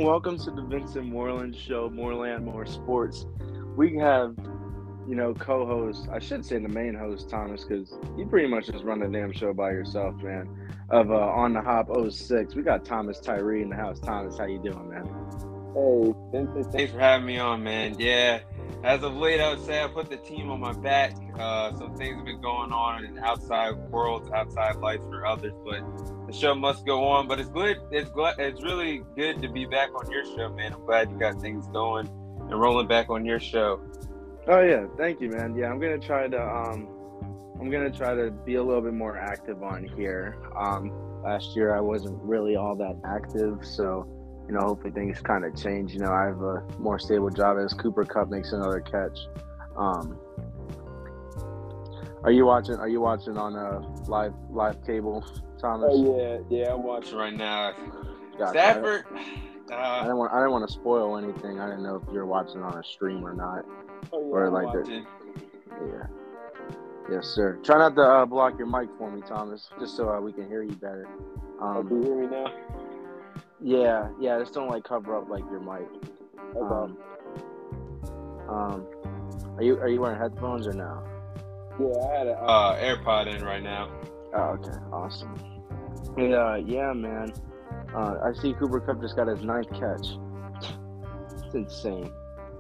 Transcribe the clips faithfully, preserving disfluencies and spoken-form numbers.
welcome to the Vincent Moreland Show, Moreland More Sports. We have, you know, co-host, I should say the main host, Thomas, because you pretty much just run the damn show by yourself, man, of uh, On the Hop oh six. We got Thomas Tyree in the house. Thomas, how you doing, man? Hey, Vincent, thanks for having me on, man. Yeah, as of late, I would say I put the team on my back. Uh, some things have been going on in outside worlds, outside life for others, but the show must go on. But it's good. It's glad. It's really good to be back on your show, man. I'm glad you got things going and rolling back on your show. Oh yeah, thank you, man. Yeah, I'm gonna try to um, I'm gonna try to be a little bit more active on here. Um, last year I wasn't really all that active, so. You know, hopefully things kind of change. You know, I have a more stable job as Cooper Kupp makes another catch. Um, are you watching? Are you watching on a uh, live live cable, Thomas? Oh yeah, yeah, I'm watching right now. Gotcha. Stafford. I, Uh, I didn't want. I didn't want to spoil anything. I didn't know if you're watching on a stream or not, oh, yeah, or I'm like watching. the. Yeah. Yes, sir. Try not to uh, block your mic for me, Thomas, just so uh, we can hear you better. Um, Oh, can you hear me now? Yeah, yeah. Just don't like cover up like your mic. Okay. Um, um, are you are you wearing headphones or no? Yeah, I had a uh, AirPod in right now. Oh, okay, awesome. Yeah, yeah, man. Uh, I see Cooper Kupp just got his ninth catch. It's insane.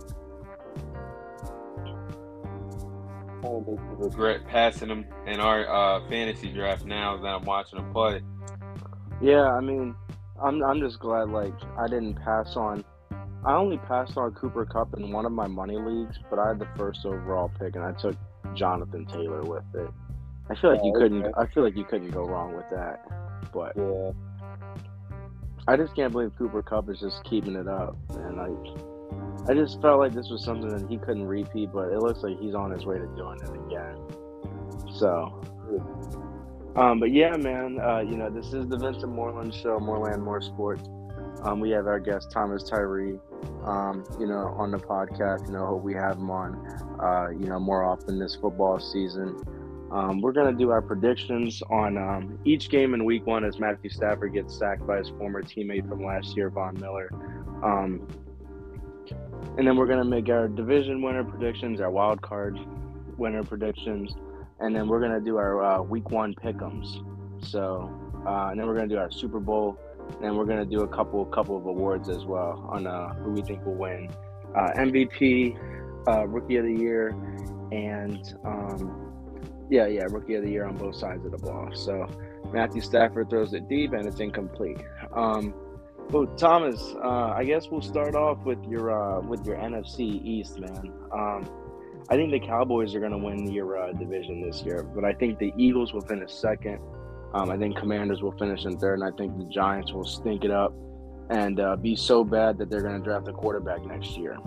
Regret passing him in our uh, fantasy draft now that I'm watching him play. Yeah, I mean, I'm I'm just glad like I didn't pass on. I only passed on Cooper Kupp in one of my money leagues, but I had the first overall pick and I took Jonathan Taylor with it. I feel like Oh, you couldn't. okay. I feel like you couldn't go wrong with that. But Yeah. I just can't believe Cooper Kupp is just keeping it up, and like I just felt like this was something that he couldn't repeat, but it looks like he's on his way to doing it again. So. Um, but yeah, man, uh, you know, this is the Vincent Moreland Show, Moreland More Sports. Um, we have our guest, Thomas Tyree, um, you know, on the podcast. You know, hope we have him on, uh, you know, more often this football season. Um, we're going to do our predictions on um, each game in week one as Matthew Stafford gets sacked by his former teammate from last year, Von Miller. Um, and then we're going to make our division winner predictions, our wild card winner predictions. And then we're gonna do our uh, week one pick'ems. So, uh, and then we're gonna do our Super Bowl, and then we're gonna do a couple, couple of awards as well on uh, who we think will win, uh, M V P, uh, Rookie of the Year, and um, yeah, yeah, Rookie of the Year on both sides of the ball. So, Matthew Stafford throws it deep, and it's incomplete. Um, well, Thomas, uh, I guess we'll start off with your uh, with your N F C East, man. Um, I think the Cowboys are going to win your uh, division this year, but I think the Eagles will finish second. Um, I think Commanders will finish in third, and I think the Giants will stink it up and uh, be so bad that they're going to draft a quarterback next year.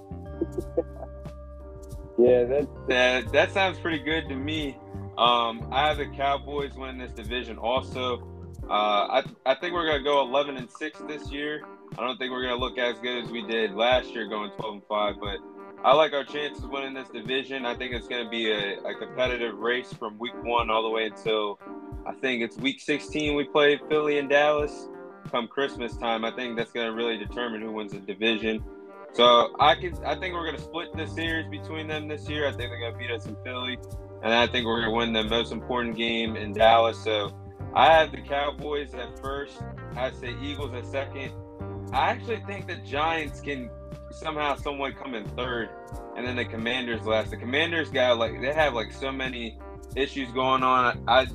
Yeah, that, that that sounds pretty good to me. Um, I have the Cowboys winning this division also. Uh, I I think we're gonna go eleven and six this year. I don't think we're gonna look as good as we did last year, going twelve and five, but I like our chances winning this division. I think it's going to be a, a competitive race from week one all the way until I think it's week sixteen. We play Philly and Dallas. Come Christmas time, I think that's going to really determine who wins the division. So I can, I think we're going to split the series between them this year. I think they're going to beat us in Philly, and I think we're going to win the most important game in Dallas. So I have the Cowboys at first. I say Eagles at second. I actually think the Giants can somehow, somewhat come in third, and then the Commanders last. The Commanders got like they have like so many issues going on. I,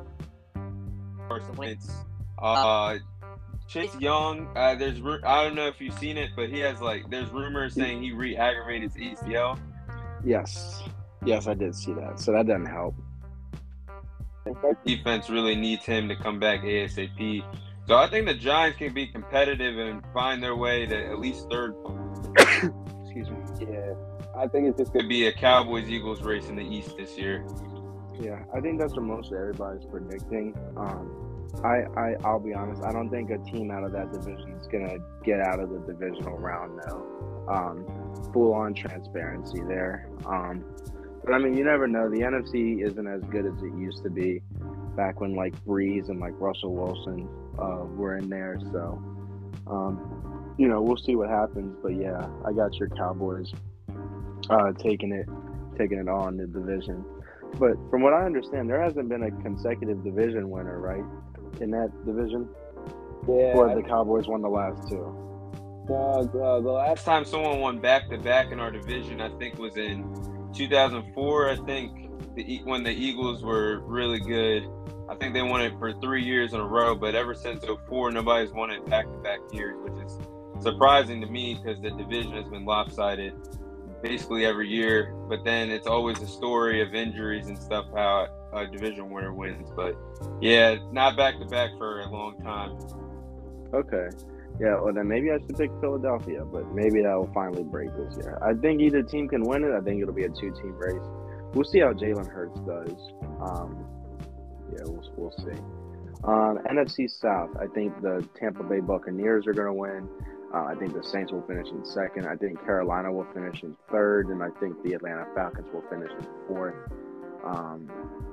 it's uh Chase Young. Uh, there's I don't know if you've seen it, but he has like there's rumors saying he re-aggravated his A C L. Yes, yes, I did see that. So that doesn't help. Defense really needs him to come back ASAP. So I think the Giants can be competitive and find their way to at least third. Excuse me. Yeah, I think it's just going to be a Cowboys-Eagles race in the East this year. Yeah, I think that's what most everybody's predicting. Um, I, I, I'll be honest. I don't think a team out of that division is going to get out of the divisional round, though. Um, full-on transparency there. Um, but, I mean, you never know. The N F C isn't as good as it used to be back when, like, Breeze and, like, Russell Wilson uh, were in there. So, um, you know, we'll see what happens. But yeah, I got your Cowboys uh, taking it, taking it on the division. But from what I understand, there hasn't been a consecutive division winner, right, in that division? Yeah. Or the Cowboys won the last two? No, the, the last Last time someone won back to back in our division, I think, was in two thousand four. I think the when the Eagles were really good. I think they won it for three years in a row. But ever since oh four, nobody's won it back to back years, which is surprising to me because the division has been lopsided basically every year. But then it's always a story of injuries and stuff how a division winner wins. But yeah, not back to back for a long time. Okay. Yeah, well then maybe I should pick Philadelphia, but maybe that will finally break this year. I think either team can win it. I think it'll be a two-team race. We'll see how Jalen Hurts does. Um, yeah, we'll, we'll see. Um, N F C South, I think the Tampa Bay Buccaneers are going to win. Uh, I think the Saints will finish in second. I think Carolina will finish in third, and I think the Atlanta Falcons will finish in fourth. Um,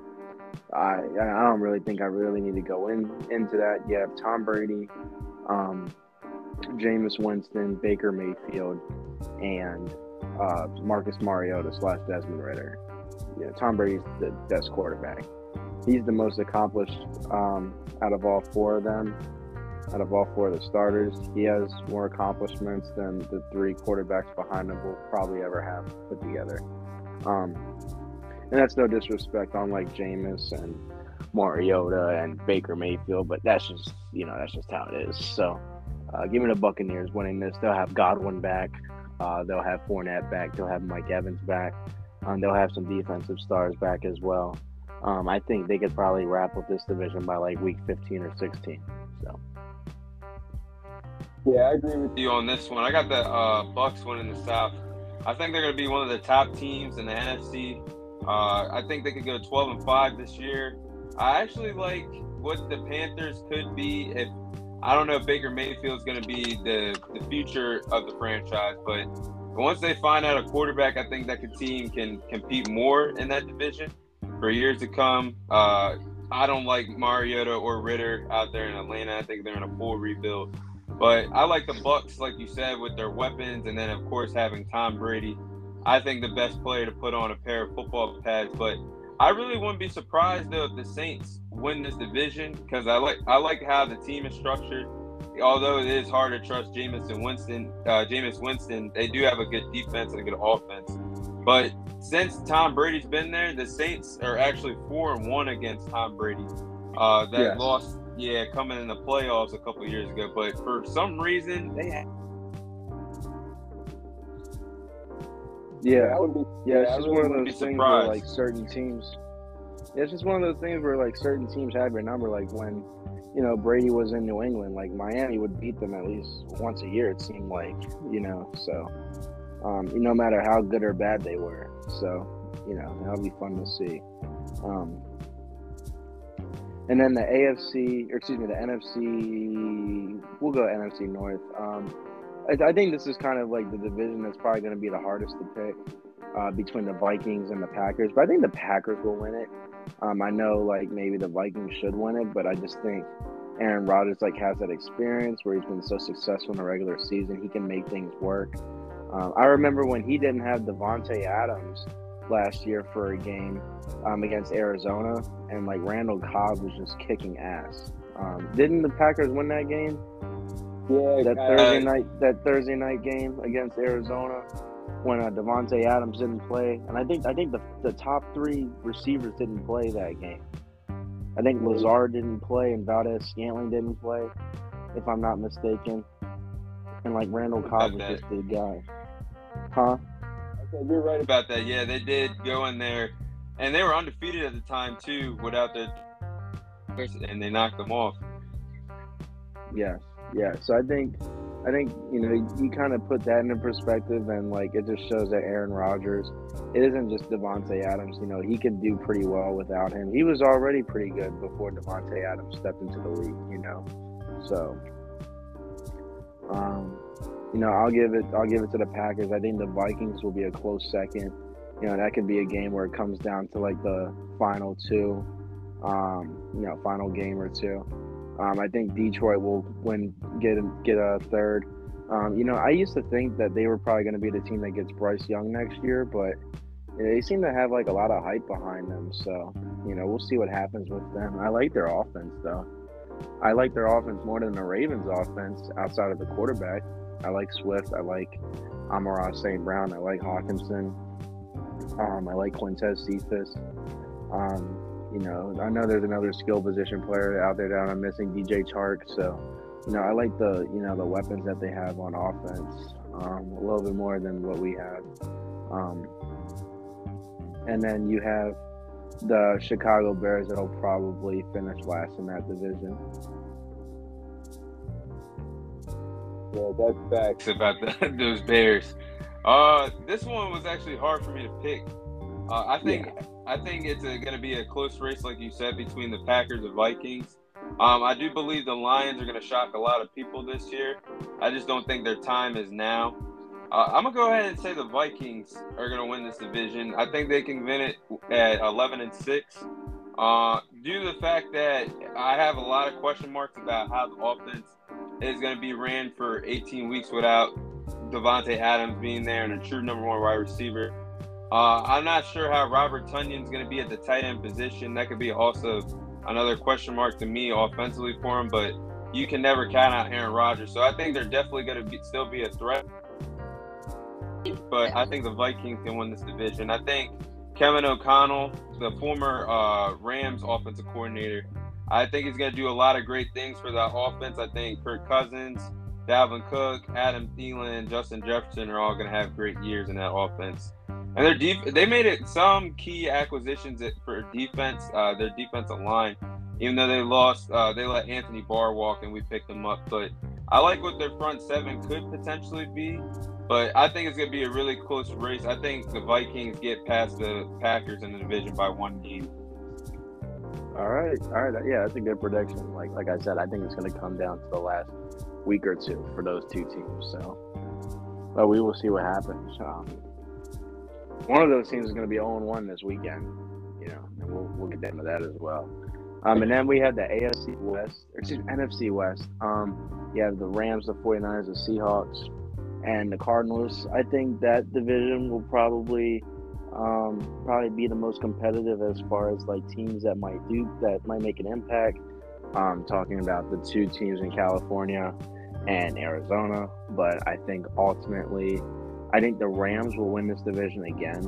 I I don't really think I really need to go in into that. You have Tom Brady, um, Jameis Winston, Baker Mayfield, and uh, Marcus Mariota slash Desmond Ritter. Yeah, Tom Brady's the best quarterback. He's the most accomplished um, out of all four of them. Out of all four of the starters, he has more accomplishments than the three quarterbacks behind him will probably ever have put together. Um, and that's no disrespect on like Jameis and Mariota and Baker Mayfield, but that's just, you know, that's just how it is. So uh, give me the Buccaneers winning this. They'll have Godwin back. Uh, they'll have Fournette back. They'll have Mike Evans back. Um, they'll have some defensive stars back as well. Um, I think they could probably wrap up this division by like week fifteen or sixteen. So. Yeah, I agree with you on this one. I got the uh, Bucks winning the South. I think they're going to be one of the top teams in the N F C. Uh, I think they could go twelve and five this year. I actually like what the Panthers could be if I don't know if Baker Mayfield is going to be the, the future of the franchise, but once they find out a quarterback, I think that the team can compete more in that division for years to come. Uh, I don't like Mariota or Ritter out there in Atlanta. I think they're in a full rebuild. But I like the Bucks, like you said, with their weapons, and then, of course, having Tom Brady. I think the best player to put on a pair of football pads. But I really wouldn't be surprised, though, if the Saints win this division because I like I like how the team is structured. Although it is hard to trust Jameis and Winston, uh, Jameis Winston, they do have a good defense and a good offense. But since Tom Brady's been there, the Saints are actually four and one against Tom Brady. Uh, that Yes. lost, yeah, coming in the playoffs a couple years ago. But for some reason, they had. Yeah, I would be, yeah, it's I just really one of wouldn't those be things where surprised. like certain teams. Yeah, it's just one of those things where like certain teams have your number. Like when, you know, Brady was in New England, like Miami would beat them at least once a year. It seemed like, you know, so um, no matter how good or bad they were. So you know, that'll be fun to see. Um, and then the A F C, or excuse me, the N F C. We'll go N F C North. Um, I, I think this is kind of like the division that's probably going to be the hardest to pick uh, between the Vikings and the Packers. But I think the Packers will win it. Um, I know like maybe the Vikings should win it, but I just think Aaron Rodgers like has that experience where he's been so successful in the regular season. He can make things work. Um, I remember when he didn't have Devontae Adams last year for a game um, against Arizona, and like Randall Cobb was just kicking ass. Um, didn't the Packers win that game? yeah, That kinda- Thursday night, that Thursday night game against Arizona, when uh, Devontae Adams didn't play, and I think I think the the top three receivers didn't play that game. I think Lazard didn't play and Valdez Scantling didn't play, if I'm not mistaken. And like Randall Cobb was Okay. just the guy, huh? Okay, you're right about About that, yeah, they did go in there, and they were undefeated at the time too, without their, and they knocked them off. Yes, yeah. So I think, I think you know you kind of put that into perspective, and like it just shows that Aaron Rodgers, it isn't just Devontae Adams. You know, he can do pretty well without him. He was already pretty good before Devontae Adams stepped into the league. You know, so um, you know I'll give it, I'll give it to the Packers. I think the Vikings will be a close second. You know, that could be a game where it comes down to like the final two, um, you know, final game or two. Um, I think Detroit will win, get a, get a third. Um, you know, I used to think that they were probably going to be the team that gets Bryce Young next year, but they seem to have like a lot of hype behind them. So, you know, we'll see what happens with them. I like their offense, though. I like their offense more than the Ravens' offense outside of the quarterback. I like Swift. I like Amon-Ra Saint Brown. I like Hawkinson. Um, I like Quintez Cephas. Um, you know, I know there's another skill position player out there that I'm missing, D J Chark. So, you know, I like the, you know, the weapons that they have on offense um, a little bit more than what we have. Um, and then you have the Chicago Bears that'll probably finish last in that division. Yeah, that's facts. About the, those Bears. Uh, this one was actually hard for me to pick. Uh, I think Yeah. I think it's going to be a close race, like you said, between the Packers and Vikings. Um, I do believe the Lions are going to shock a lot of people this year. I just don't think their time is now. Uh, I'm gonna go ahead and say the Vikings are gonna win this division. I think they can win it at eleven and six. Uh, due to the fact that I have a lot of question marks about how the offense is gonna be ran for eighteen weeks without Devontae Adams being there and a true number one wide receiver. Uh, I'm not sure how Robert Tunyon's gonna be at the tight end position. That could be also another question mark to me offensively for him. But you can never count out Aaron Rodgers, so I think they're definitely gonna be, still be a threat. But I think the Vikings can win this division. I think Kevin O'Connell, the former uh, Rams offensive coordinator, I think he's going to do a lot of great things for that offense. I think Kirk Cousins, Dalvin Cook, Adam Thielen, Justin Jefferson are all going to have great years in that offense. And their def- they made it some key acquisitions for defense, uh, their defensive line. Even though they lost, uh, they let Anthony Barr walk and we picked him up. But I like what their front seven could potentially be. But I think it's going to be a really close race. I think the Vikings get past the Packers in the division by one game. All right, all right, yeah, that's a good prediction. Like, like I said, I think it's going to come down to the last week or two for those two teams. So, but we will see what happens. Um, one of those teams is going to be oh and one this weekend, you know, and we'll we'll get into that as well. Um, and then we have the A F C West, or excuse me, N F C West. Um, you have the Rams, the 49ers, the Seahawks, and the Cardinals. I think that division will probably um, probably be the most competitive as far as like teams that might do that might make an impact. Um, talking about the two teams in California and Arizona, but I think ultimately, I think the Rams will win this division again.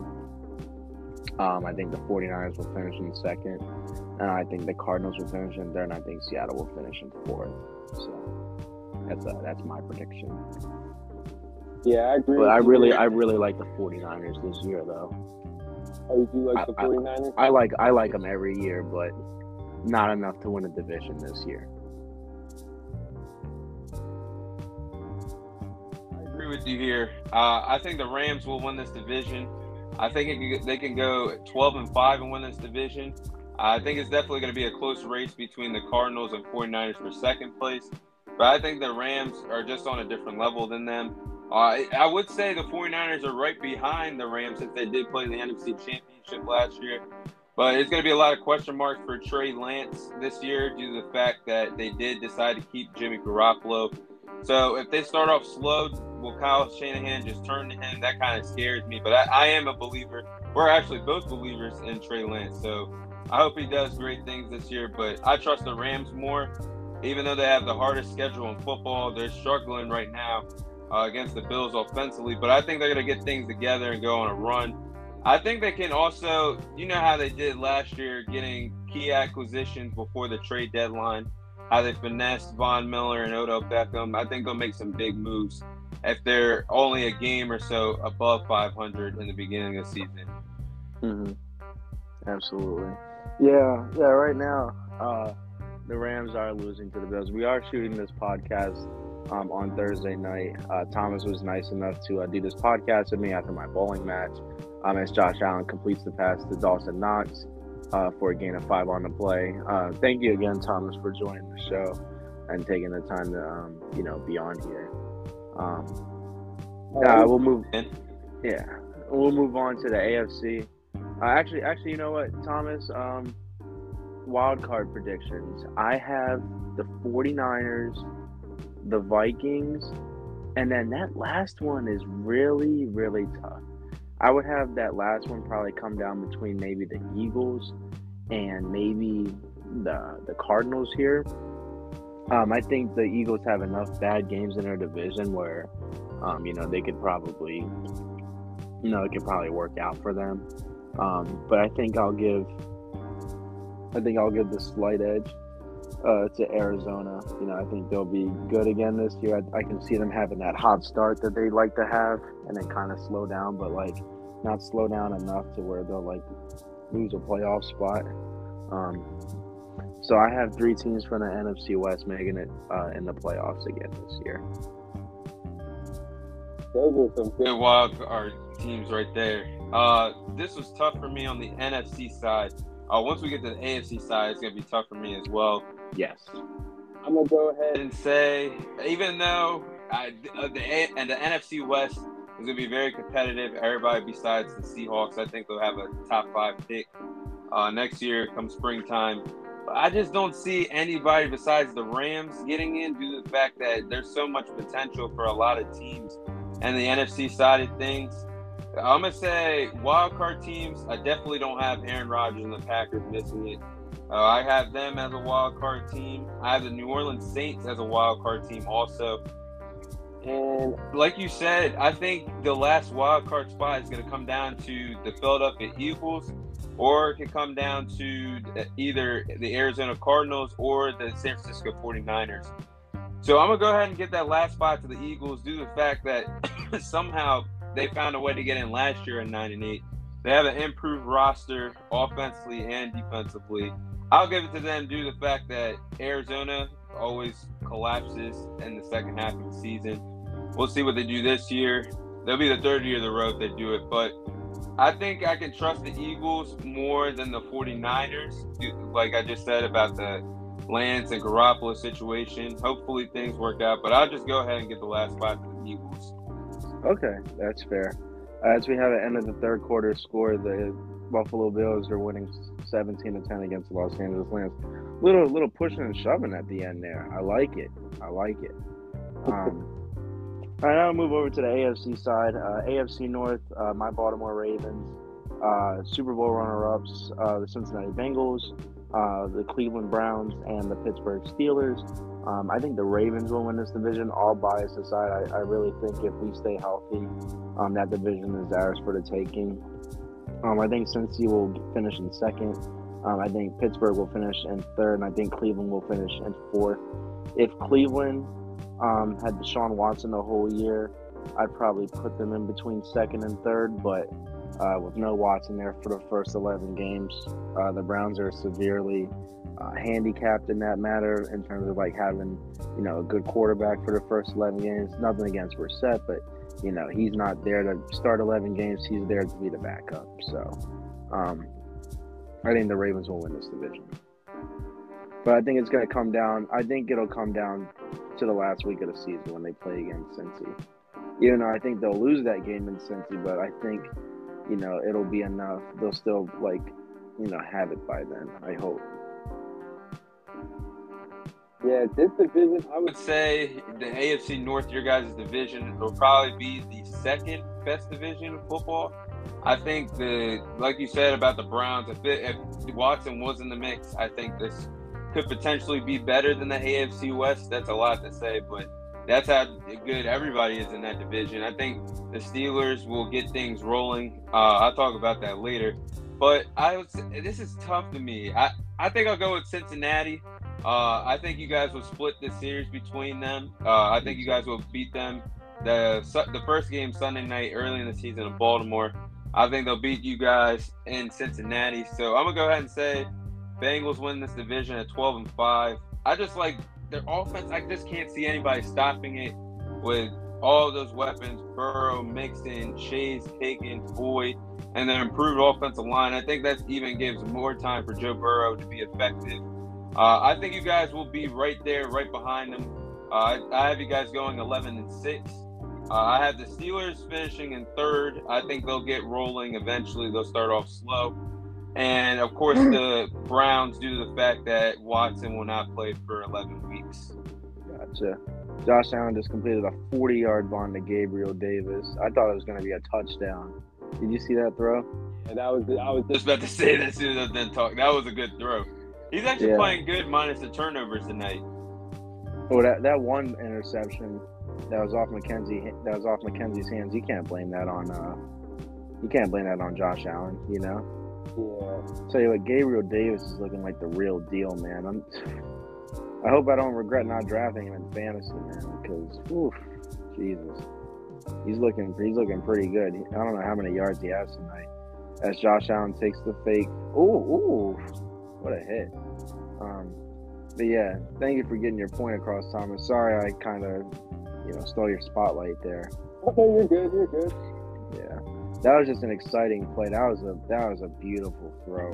Um, I think the 49ers will finish in second, and I think the Cardinals will finish in third, and I think Seattle will finish in fourth. So that's a, that's my prediction. Yeah, I agree. But with I you really, there. I really like the 49ers this year, though. Oh, you do like the I- I- 49ers? I like, I like them every year, but not enough to win a division this year. I agree with you here. Uh, I think the Rams will win this division. I think it can, they can go twelve and five and win this division. I think it's definitely going to be a close race between the Cardinals and 49ers for second place. But I think the Rams are just on a different level than them. Uh, I would say the 49ers are right behind the Rams since they did play the N F C Championship last year. But it's going to be a lot of question marks for Trey Lance this year due to the fact that they did decide to keep Jimmy Garoppolo. So if they start off slow, will Kyle Shanahan just turn to him? That kind of scares me. But I, I am a believer. We're actually both believers in Trey Lance. So I hope he does great things this year. But I trust the Rams more. Even though they have the hardest schedule in football, they're struggling right now uh, against the Bills offensively. But I think they're going to get things together and go on a run. I think they can also, you know how they did last year, getting key acquisitions before the trade deadline, how they finessed Von Miller and Odell Beckham. I think they'll make some big moves if they're only a game or so above five hundred in the beginning of the season. Mm-hmm. Absolutely. Yeah, yeah. Right now, uh, the Rams are losing to the Bills. We are shooting this podcast um, on Thursday night. Uh, Thomas was nice enough to uh, do this podcast with me after my bowling match. Um, as Josh Allen completes the pass to Dawson Knox uh, for a gain of five on the play. Uh, thank you again, Thomas, for joining the show and taking the time to, um, you know, be on here. Um, uh, we'll move. Yeah, we'll move on to the A F C. Uh, actually, actually, you know what, Thomas? Um, wild card predictions. I have the 49ers, the Vikings, And then that last one is really, really tough. I would have that last one probably come down between maybe the Eagles and maybe the the Cardinals here. Um, I think the Eagles have enough bad games in their division where, um, you know, they could probably, you know, it could probably work out for them. Um, but I think I'll give, I think I'll give the slight edge uh, to Arizona. You know, I think they'll be good again this year. I, I can see them having that hot start that they like to have, and then kind of slow down, but like not slow down enough to where they'll like lose a playoff spot. Um, So I have three teams from the N F C West making it uh, in the playoffs again this year. Those are some good wild card teams right there. Uh, this was tough for me on the N F C side. Uh, once we get to the A F C side, it's gonna be tough for me as well. Yes. I'm gonna go ahead And say, even though I, uh, the A, and the N F C West is gonna be very competitive, everybody besides the Seahawks, I think they'll have a top five pick uh, next year come springtime. I just don't see anybody besides the Rams getting in due to the fact that there's so much potential for a lot of teams and the N F C side of things. I'm going to say wild card teams, I definitely don't have Aaron Rodgers and the Packers missing it. Uh, I have them as a wild card team. I have the New Orleans Saints as a wild card team also. And like you said, I think the last wild card spot is going to come down to the Philadelphia Eagles, or it could come down to either the Arizona Cardinals or the San Francisco forty-niners. So I'm going to go ahead and get that last spot to the Eagles due to the fact that somehow they found a way to get in last year at nine and eight. They have an improved roster offensively and defensively. I'll give it to them due to the fact that Arizona always collapses in the second half of the season. We'll see what they do this year. They'll be the third year of the road if they do it, but I think I can trust the Eagles more than the forty-niners, like I just said about the Lance and Garoppolo situation. Hopefully things work out, but I'll just go ahead and get the last spot to the Eagles. Okay, that's fair. As we have an end of the third quarter score, the Buffalo Bills are winning seventeen to ten against the Los Angeles Rams. Little little pushing and shoving at the end there. I like it. I like it. Um, all right, I'll move over to the A F C side. Uh, A F C North, uh, my Baltimore Ravens, uh, Super Bowl runner-ups, uh, the Cincinnati Bengals, uh, the Cleveland Browns, and the Pittsburgh Steelers. Um, I think the Ravens will win this division. All bias aside, I, I really think if we stay healthy, um, that division is ours for the taking. Um, I think Cincy will finish in second. Um, I think Pittsburgh will finish in third, and I think Cleveland will finish in fourth. If Cleveland um, had Deshaun Watson the whole year, I'd probably put them in between second and third, but uh, with no Watson there for the first eleven games, uh, the Browns are severely uh, handicapped in that matter in terms of like having, you know, a good quarterback for the first eleven games. Nothing against Brissett, but you know, he's not there to start eleven games. He's there to be the backup. So, um, I think the Ravens will win this division. But I think it's going to come down. I think it'll come down to the last week of the season when they play against Cincy. Even though I think they'll lose that game in Cincy, but I think, you know, it'll be enough. They'll still, like, you know, have it by then, I hope. Yeah, this division, I I would would say the A F C North, your guys' division, will probably be the second best division of football. I think the, like you said about the Browns, if, it, if Watson was in the mix, I think this could potentially be better than the A F C West. That's a lot to say, but that's how good everybody is in that division. I think the Steelers will get things rolling. Uh, I'll talk about that later. But I would say, this is tough to me. I, I think I'll go with Cincinnati. Uh, I think you guys will split this series between them. Uh, I think you guys will beat them. The the first game Sunday night early in the season in Baltimore, I think they'll beat you guys in Cincinnati. So I'm going to go ahead and say Bengals win this division at twelve and five. I just like their offense. I just can't see anybody stopping it with all of those weapons, Burrow, Mixon, Chase, Higgins, Boyd, and their improved offensive line. I think that even gives more time for Joe Burrow to be effective. Uh, I think you guys will be right there, right behind them. Uh, I, I have you guys going eleven and six. Uh, I have the Steelers finishing in third. I think they'll get rolling eventually. They'll start off slow. And, of course, the Browns, due to the fact that Watson will not play for eleven weeks. Gotcha. Josh Allen just completed a forty-yard bomb to Gabriel Davis. I thought it was going to be a touchdown. Did you see that throw? And that was I was Just about to say that as soon as I didn't talk. That was a good throw. He's actually Yeah. playing good minus the turnovers tonight. Oh, that that one interception that was off Mackenzie that was off Mackenzie's hands. You can't blame that on uh, you can't blame that on Josh Allen. You know. yeah. Tell you what, Gabriel Davis is looking like the real deal, man. I'm. I hope I don't regret not drafting him in fantasy, man. Because, oof, Jesus, he's looking he's looking pretty good. I don't know how many yards he has tonight. As Josh Allen takes the fake. Ooh, ooh, what a hit. Um, but yeah, thank you for getting your point across, Thomas. Sorry, I kind of, you know, stole your spotlight there. Okay, you're good. You're good. Yeah, that was just an exciting play. That was a that was a beautiful throw.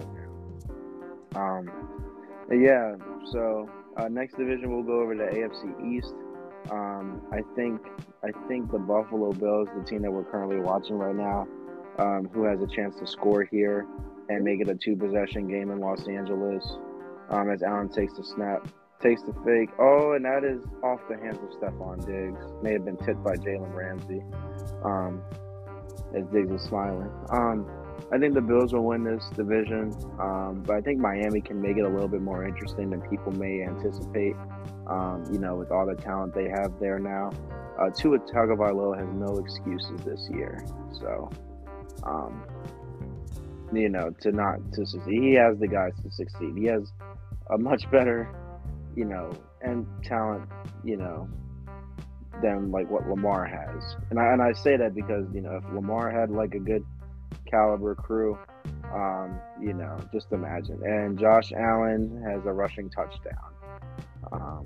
Um, but yeah. So uh, next division, we'll go over to A F C East. Um, I think I think the Buffalo Bills, the team that we're currently watching right now, um, who has a chance to score here and make it a two-possession game in Los Angeles. Um, as Allen takes the snap, takes the fake. Oh, and that is off the hands of Stephon Diggs. May have been tipped by Jalen Ramsey. Um, as Diggs is smiling. Um, I think the Bills will win this division, um, but I think Miami can make it a little bit more interesting than people may anticipate. Um, you know, with all the talent they have there now. Uh, Tua Tagovailoa has no excuses this year. So, um, you know, to not to succeed, he has the guys to succeed. He has a much better, you know, and talent, you know, than like what Lamar has. And I and I say that because, you know, if Lamar had like a good caliber crew, um, you know, just imagine. And Josh Allen has a rushing touchdown. Um,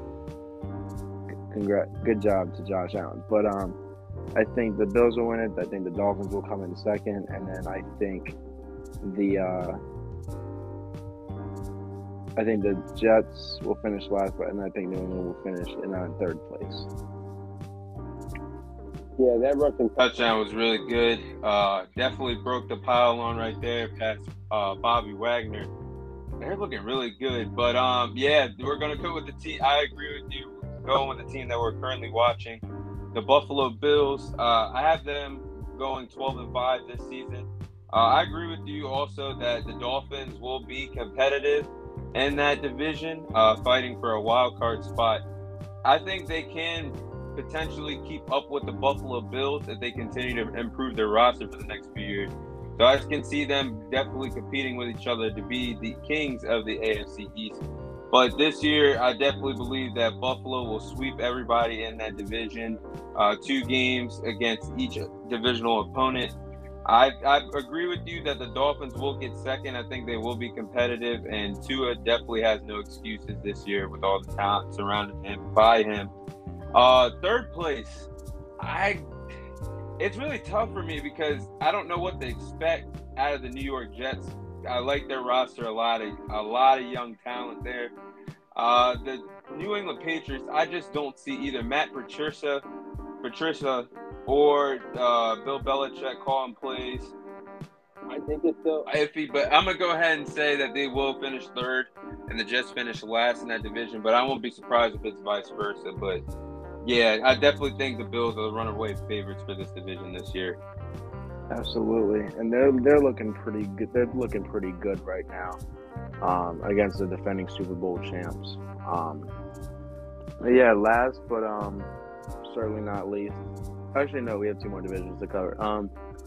congrats, good job to Josh Allen. But um, I think the Bills will win it. I think the Dolphins will come in second, and then I think the uh, I think the Jets will finish last, but and I think New England will finish in uh, third place. Yeah, that rushing Touchdown was really good. Uh, definitely broke the pylon right there past uh, Bobby Wagner. They're looking really good. But, um, yeah, we're going to go with the team. I agree with you. Going with the team that we're currently watching, the Buffalo Bills. Uh, I have them going twelve and five this season. Uh, I agree with you also that the Dolphins will be competitive in that division, uh, fighting for a wild card spot. I think they can potentially keep up with the Buffalo Bills if they continue to improve their roster for the next few years. So I can see them definitely competing with each other to be the kings of the A F C East. But this year, I definitely believe that Buffalo will sweep everybody in that division. Uh, two games against each divisional opponent. I, I agree with you that the Dolphins will get second. I think they will be competitive, and Tua definitely has no excuses this year with all the talent surrounding him, by him. Uh, third place, I it's really tough for me because I don't know what to expect out of the New York Jets. I like their roster a lot of a lot of young talent there. Uh, the New England Patriots, I just don't see either Matt Patricia, Patricia, or uh, Bill Belichick calling plays. I think it's still Iffy, but I'm gonna go ahead and say that they will finish third, and the Jets finish last in that division. But I won't be surprised if it's vice versa. But yeah, I definitely think the Bills are the runaway favorites for this division this year. Absolutely, and they're they're looking pretty good. They're looking pretty good right now um, against the defending Super Bowl champs. Um, yeah, last but um, certainly not least. Actually, no, we have two more divisions to cover. Um,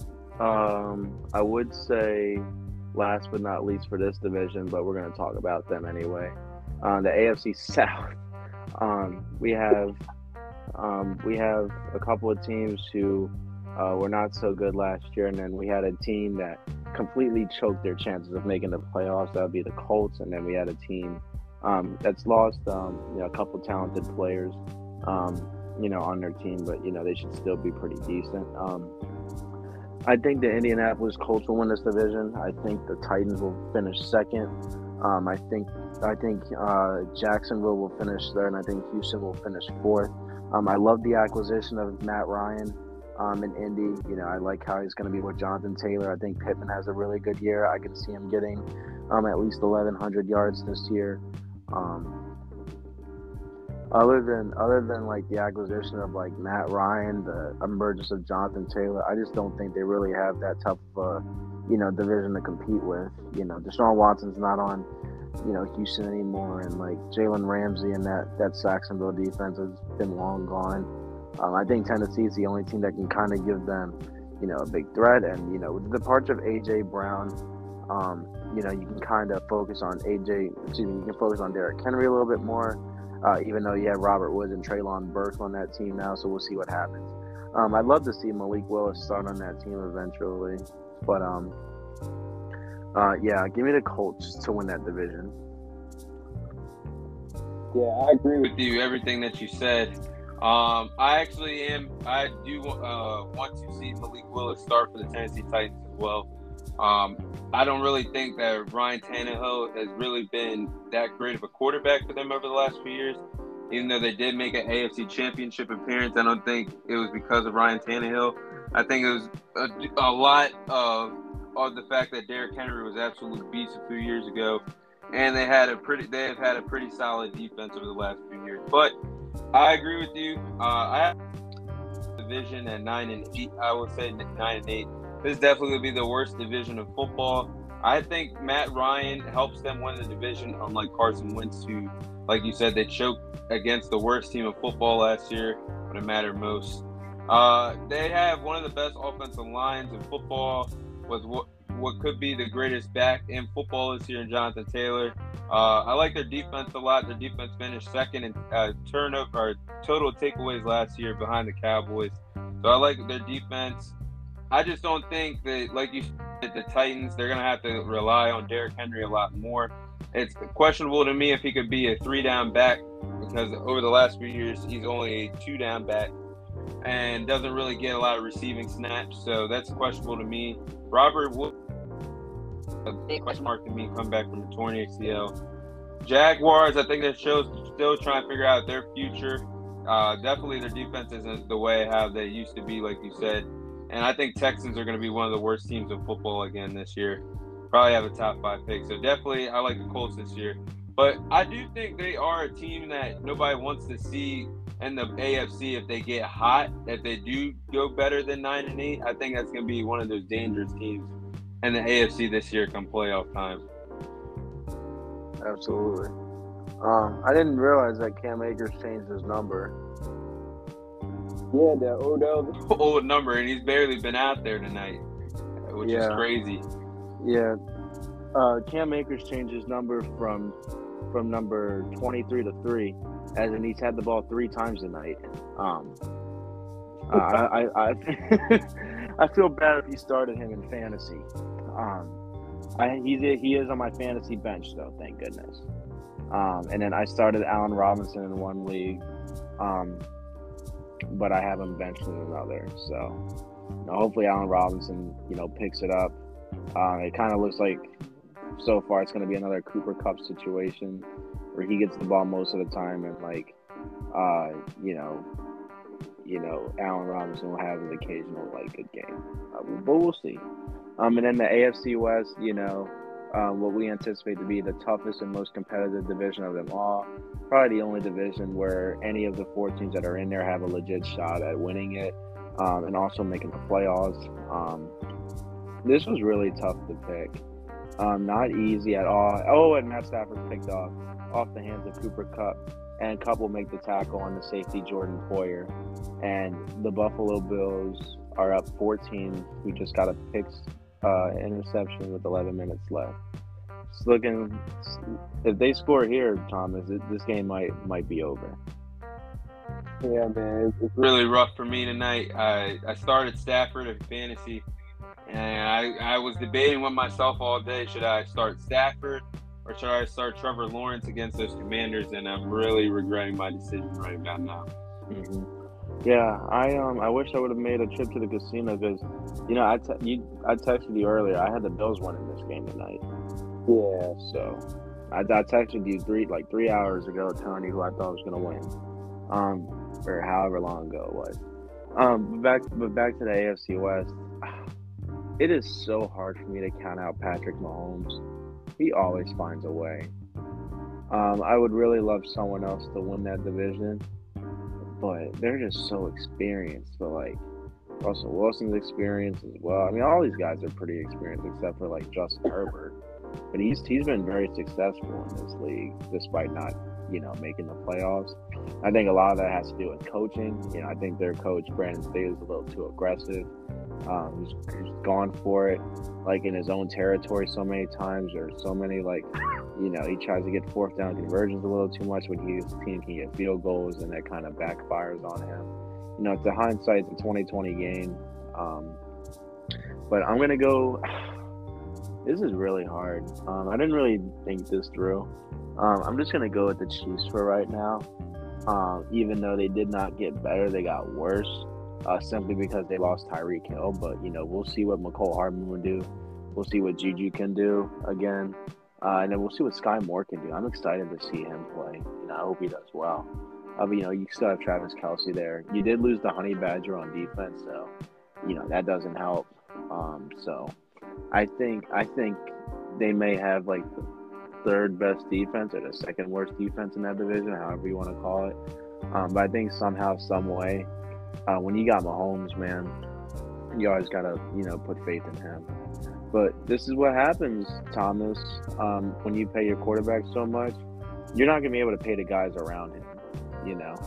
um, I would say last but not least for this division, but we're going to talk about them anyway. Uh, the A F C South. Um, we have um, we have a couple of teams who uh, were not so good last year, and then we had a team that completely choked their chances of making the playoffs. That would be the Colts, and then we had a team um, that's lost um, you know a couple talented players um, you know on their team, but you know they should still be pretty decent. Um, I think the Indianapolis Colts will win this division. I think the Titans will finish second. Um, I think I think uh, Jacksonville will finish third, and I think Houston will finish fourth. Um, I love the acquisition of Matt Ryan um, in Indy. You know, I like how he's going to be with Jonathan Taylor. I think Pittman has a really good year. I can see him getting um, at least eleven hundred yards this year. Um, Other than other than like the acquisition of like Matt Ryan, the emergence of Jonathan Taylor, I just don't think they really have that tough of a, you know, division to compete with. You know, Deshaun Watson's not on, you know, Houston anymore, and like Jalen Ramsey and that that Jacksonville defense has been long gone. Um, I think Tennessee is the only team that can kind of give them, you know, a big threat. And you know, with the departure of A J Brown, um, you know, you can kind of focus on A J. Excuse me, you can focus on Derrick Henry a little bit more. Uh, even though you have Robert Woods and Treylon Burks on that team now, so we'll see what happens. Um, I'd love to see Malik Willis start on that team eventually, but um, uh, yeah, give me the Colts to win that division. Yeah, I agree with with you everything that you said. Um, I actually am. I do uh, want to see Malik Willis start for the Tennessee Titans as well. Um, I don't really think that Ryan Tannehill has really been that great of a quarterback for them over the last few years. Even though they did make an A F C Championship appearance, I don't think it was because of Ryan Tannehill. I think it was a, a lot of, of the fact that Derrick Henry was absolute beast a few years ago, and they had a pretty they have had a pretty solid defense over the last few years. But I agree with you. Uh, I have a division at nine and eight. I would say nine and eight. This is definitely going to be the worst division of football. I think Matt Ryan helps them win the division, unlike Carson Wentz, who, like you said, they choked against the worst team of football last year when it mattered most. Uh, they have one of the best offensive lines in football with what, what could be the greatest back in football this year in Jonathan Taylor. Uh, I like their defense a lot. Their defense finished second in uh, turnover or total takeaways last year behind the Cowboys. So I like their defense. I just don't think that, like you said, the Titans, they're going to have to rely on Derrick Henry a lot more. It's questionable to me if he could be a three-down back because over the last few years, he's only a two-down back and doesn't really get a lot of receiving snaps. So that's questionable to me. Robert Wood, a big question mark to me, come back from the torn A C L. Jaguars, I think they're still, still trying to figure out their future. Uh, definitely their defense isn't the way how they used to be, like you said. And I think Texans are going to be one of the worst teams in football again this year. Probably have a top five pick. So definitely I like the Colts this year. But I do think they are a team that nobody wants to see in the A F C if they get hot. If they do go better than nine and eight, I think that's going to be one of those dangerous teams in the A F C this year come playoff time. Absolutely. Um, I didn't realize that Cam Akers changed his number. Yeah, the Odell. Old number, and he's barely been out there tonight, which Yeah. is crazy. Yeah. Uh, Cam Akers changed his number from from number twenty-three to three, as in he's had the ball three times tonight. Um, uh, I I I, I feel bad if he started him in fantasy. Um, I he's he is on my fantasy bench though, thank goodness. Um, and then I started Allen Robinson in one league. Um, but I have him benched in another. So, you know, hopefully Allen Robinson, you know, picks it up. Um, it kind of looks like so far it's going to be another Cooper Kupp situation where he gets the ball most of the time, and like, uh, you know, you know, Allen Robinson will have his occasional like good game, uh, but we'll see. Um, and then the A F C West, you know, um, what we anticipate to be the toughest and most competitive division of them all. Probably the only division where any of the four teams that are in there have a legit shot at winning it, um, and also making the playoffs. Um, this was really tough to pick. Um, not easy at all. Oh, and Matt Stafford picked off off the hands of Cooper Kupp, and Kupp will make the tackle on the safety Jordan Poyer. And the Buffalo Bills are up fourteen. We just got a pick uh, interception with eleven minutes left. It's looking, if they score here, Thomas, it, this game might might be over. Yeah, man. It's, it's Really rough for me tonight. I, I started Stafford in fantasy, and I, I was debating with myself all day, should I start Stafford or should I start Trevor Lawrence against those Commanders, and I'm really regretting my decision right about now. Mm-hmm. Yeah, I um I wish I would have made a trip to the casino because, you know, I te- you I texted you earlier. I had the Bills winning this game tonight. yeah. So I, I texted you three like three hours ago telling you who I thought was gonna win, um, or however long ago it was. Um, but back but back to the A F C West. It is so hard for me to count out Patrick Mahomes. He always finds a way. Um, I would really love someone else to win that division, but they're just so experienced. But like Russell Wilson's experience as well. I mean, all these guys are pretty experienced except for like Justin Herbert. But he's he's been very successful in this league despite not, you know, making the playoffs. I think a lot of that has to do with coaching. You know, I think their coach Brandon Staley is a little too aggressive. Um, he's, he's gone for it, like in his own territory so many times, or so many like, you know, he tries to get fourth down conversions a little too much when his team can get field goals, and that kind of backfires on him. You know, it's a hindsight, it's a twenty twenty game. Um, but I'm gonna go. This is really hard. Um, I didn't really think this through. Um, I'm just gonna go with the Chiefs for right now. Um, even though they did not get better, they got worse. Uh, simply because they lost Tyreek Hill. But, you know, we'll see what McCole Hardman will do. We'll see what Juju can do again. Uh, and then we'll see what Sky Moore can do. I'm excited to see him play. You know, I hope he does well. Uh, but, you know, you still have Travis Kelce there. You did lose the Honey Badger on defense, so, you know, that doesn't help. Um, so I think I think they may have, like, the third best defense or the second worst defense in that division, however you want to call it. Um, but I think somehow, some way, Uh, when you got Mahomes, man, you always got to, you know, put faith in him. But this is what happens, Thomas, um, when you pay your quarterback so much. You're not going to be able to pay the guys around him, you know.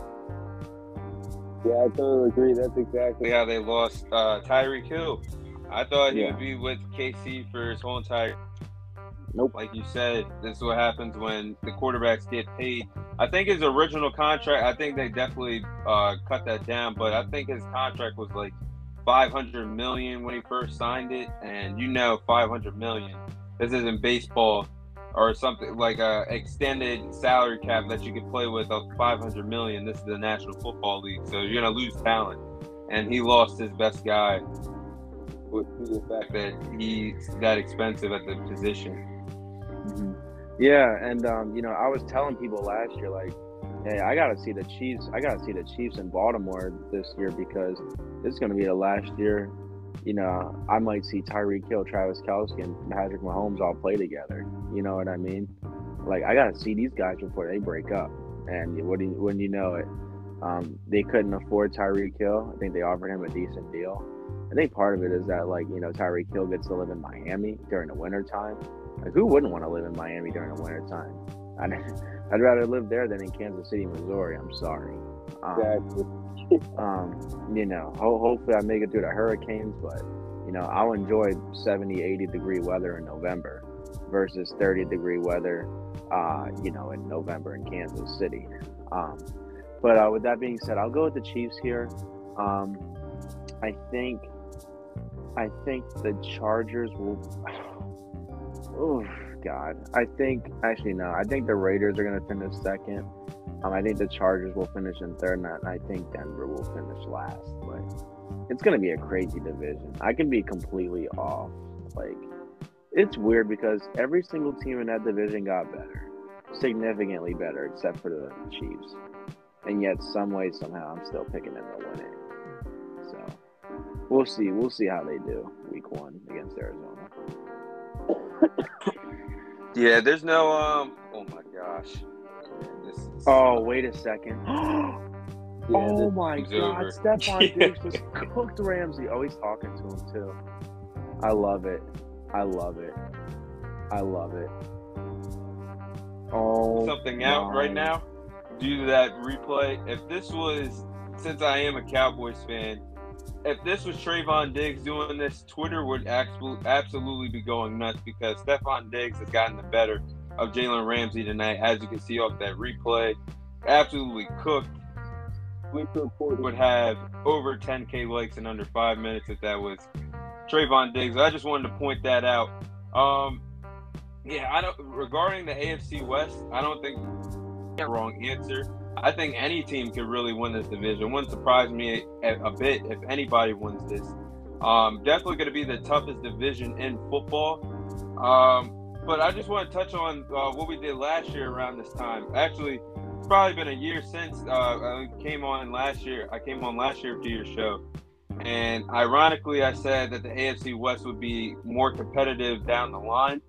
Yeah, I totally agree. That's exactly Yeah, they lost uh, Tyreek Hill. I thought he Yeah. would be with K C for his whole entire. Nope. Like you said, this is what happens when the quarterbacks get paid. I think his original contract, I think they definitely uh, cut that down, but I think his contract was like five hundred million dollars when he first signed it, and you know five hundred million dollars. This isn't baseball or something like a extended salary cap that you could play with of five hundred million dollars. This is the National Football League, so you're going to lose talent. And he lost his best guy with the fact that he's that expensive at the position. Mm-hmm. Yeah, and um, you know, I was telling people last year, like, hey, I gotta see the Chiefs. I gotta see the Chiefs in Baltimore this year because this is gonna be the last year. You know, I might see Tyreek Hill, Travis Kelce, and Patrick Mahomes all play together. You know what I mean? Like, I gotta see these guys before they break up. And what do you, when you know it, um, they couldn't afford Tyreek Hill. I think they offered him a decent deal. I think part of it is that, like, you know, Tyreek Hill gets to live in Miami during the winter time. Like, who wouldn't want to live in Miami during the winter time? I'd, I'd rather live there than in Kansas City, Missouri. I'm sorry. Um, exactly. um, you know, ho- hopefully I make it through the hurricanes, but, you know, I'll enjoy seventy, eighty degree weather in November versus thirty degree weather, uh, you know, in November in Kansas City. Um, but uh, with that being said, I'll go with the Chiefs here. Um, I think, I think the Chargers will. Oh, God. I think, actually, no. I think the Raiders are going to finish second. Um, I think the Chargers will finish in third, and I think Denver will finish last. But it's going to be a crazy division. I can be completely off. Like, it's weird because every single team in that division got better. Significantly better, except for the Chiefs. And yet, some way, somehow, I'm still picking them to win it. So, we'll see. We'll see how they do week one against Arizona. Yeah, there's no um. Oh my gosh. Man, this is, Oh, wait a second. Yeah, oh this my game's God, over. Stephon Yeah. Diggs just cooked Ramsey. Oh, he's talking to him too. I love it. I love it. I love it. Oh, something out my. right now due to that replay. If this was, since I am a Cowboys fan, if this was Trayvon Diggs doing this, Twitter would absolutely absolutely be going nuts because Stephon Diggs has gotten the better of Jalen Ramsey tonight, as you can see off that replay. Absolutely cooked. Would have over ten K likes in under five minutes if that was Trayvon Diggs. I just wanted to point that out. Um, yeah, I don't. Regarding the A F C West, I don't think that's the wrong answer. I think any team could really win this division. Wouldn't surprise me a, a bit if anybody wins this. Um, definitely going to be the toughest division in football. Um, but I just want to touch on uh, what we did last year around this time. Actually, it's probably been a year since uh, I came on last year. I came on last year to your show. And ironically, I said that the A F C West would be more competitive down the line.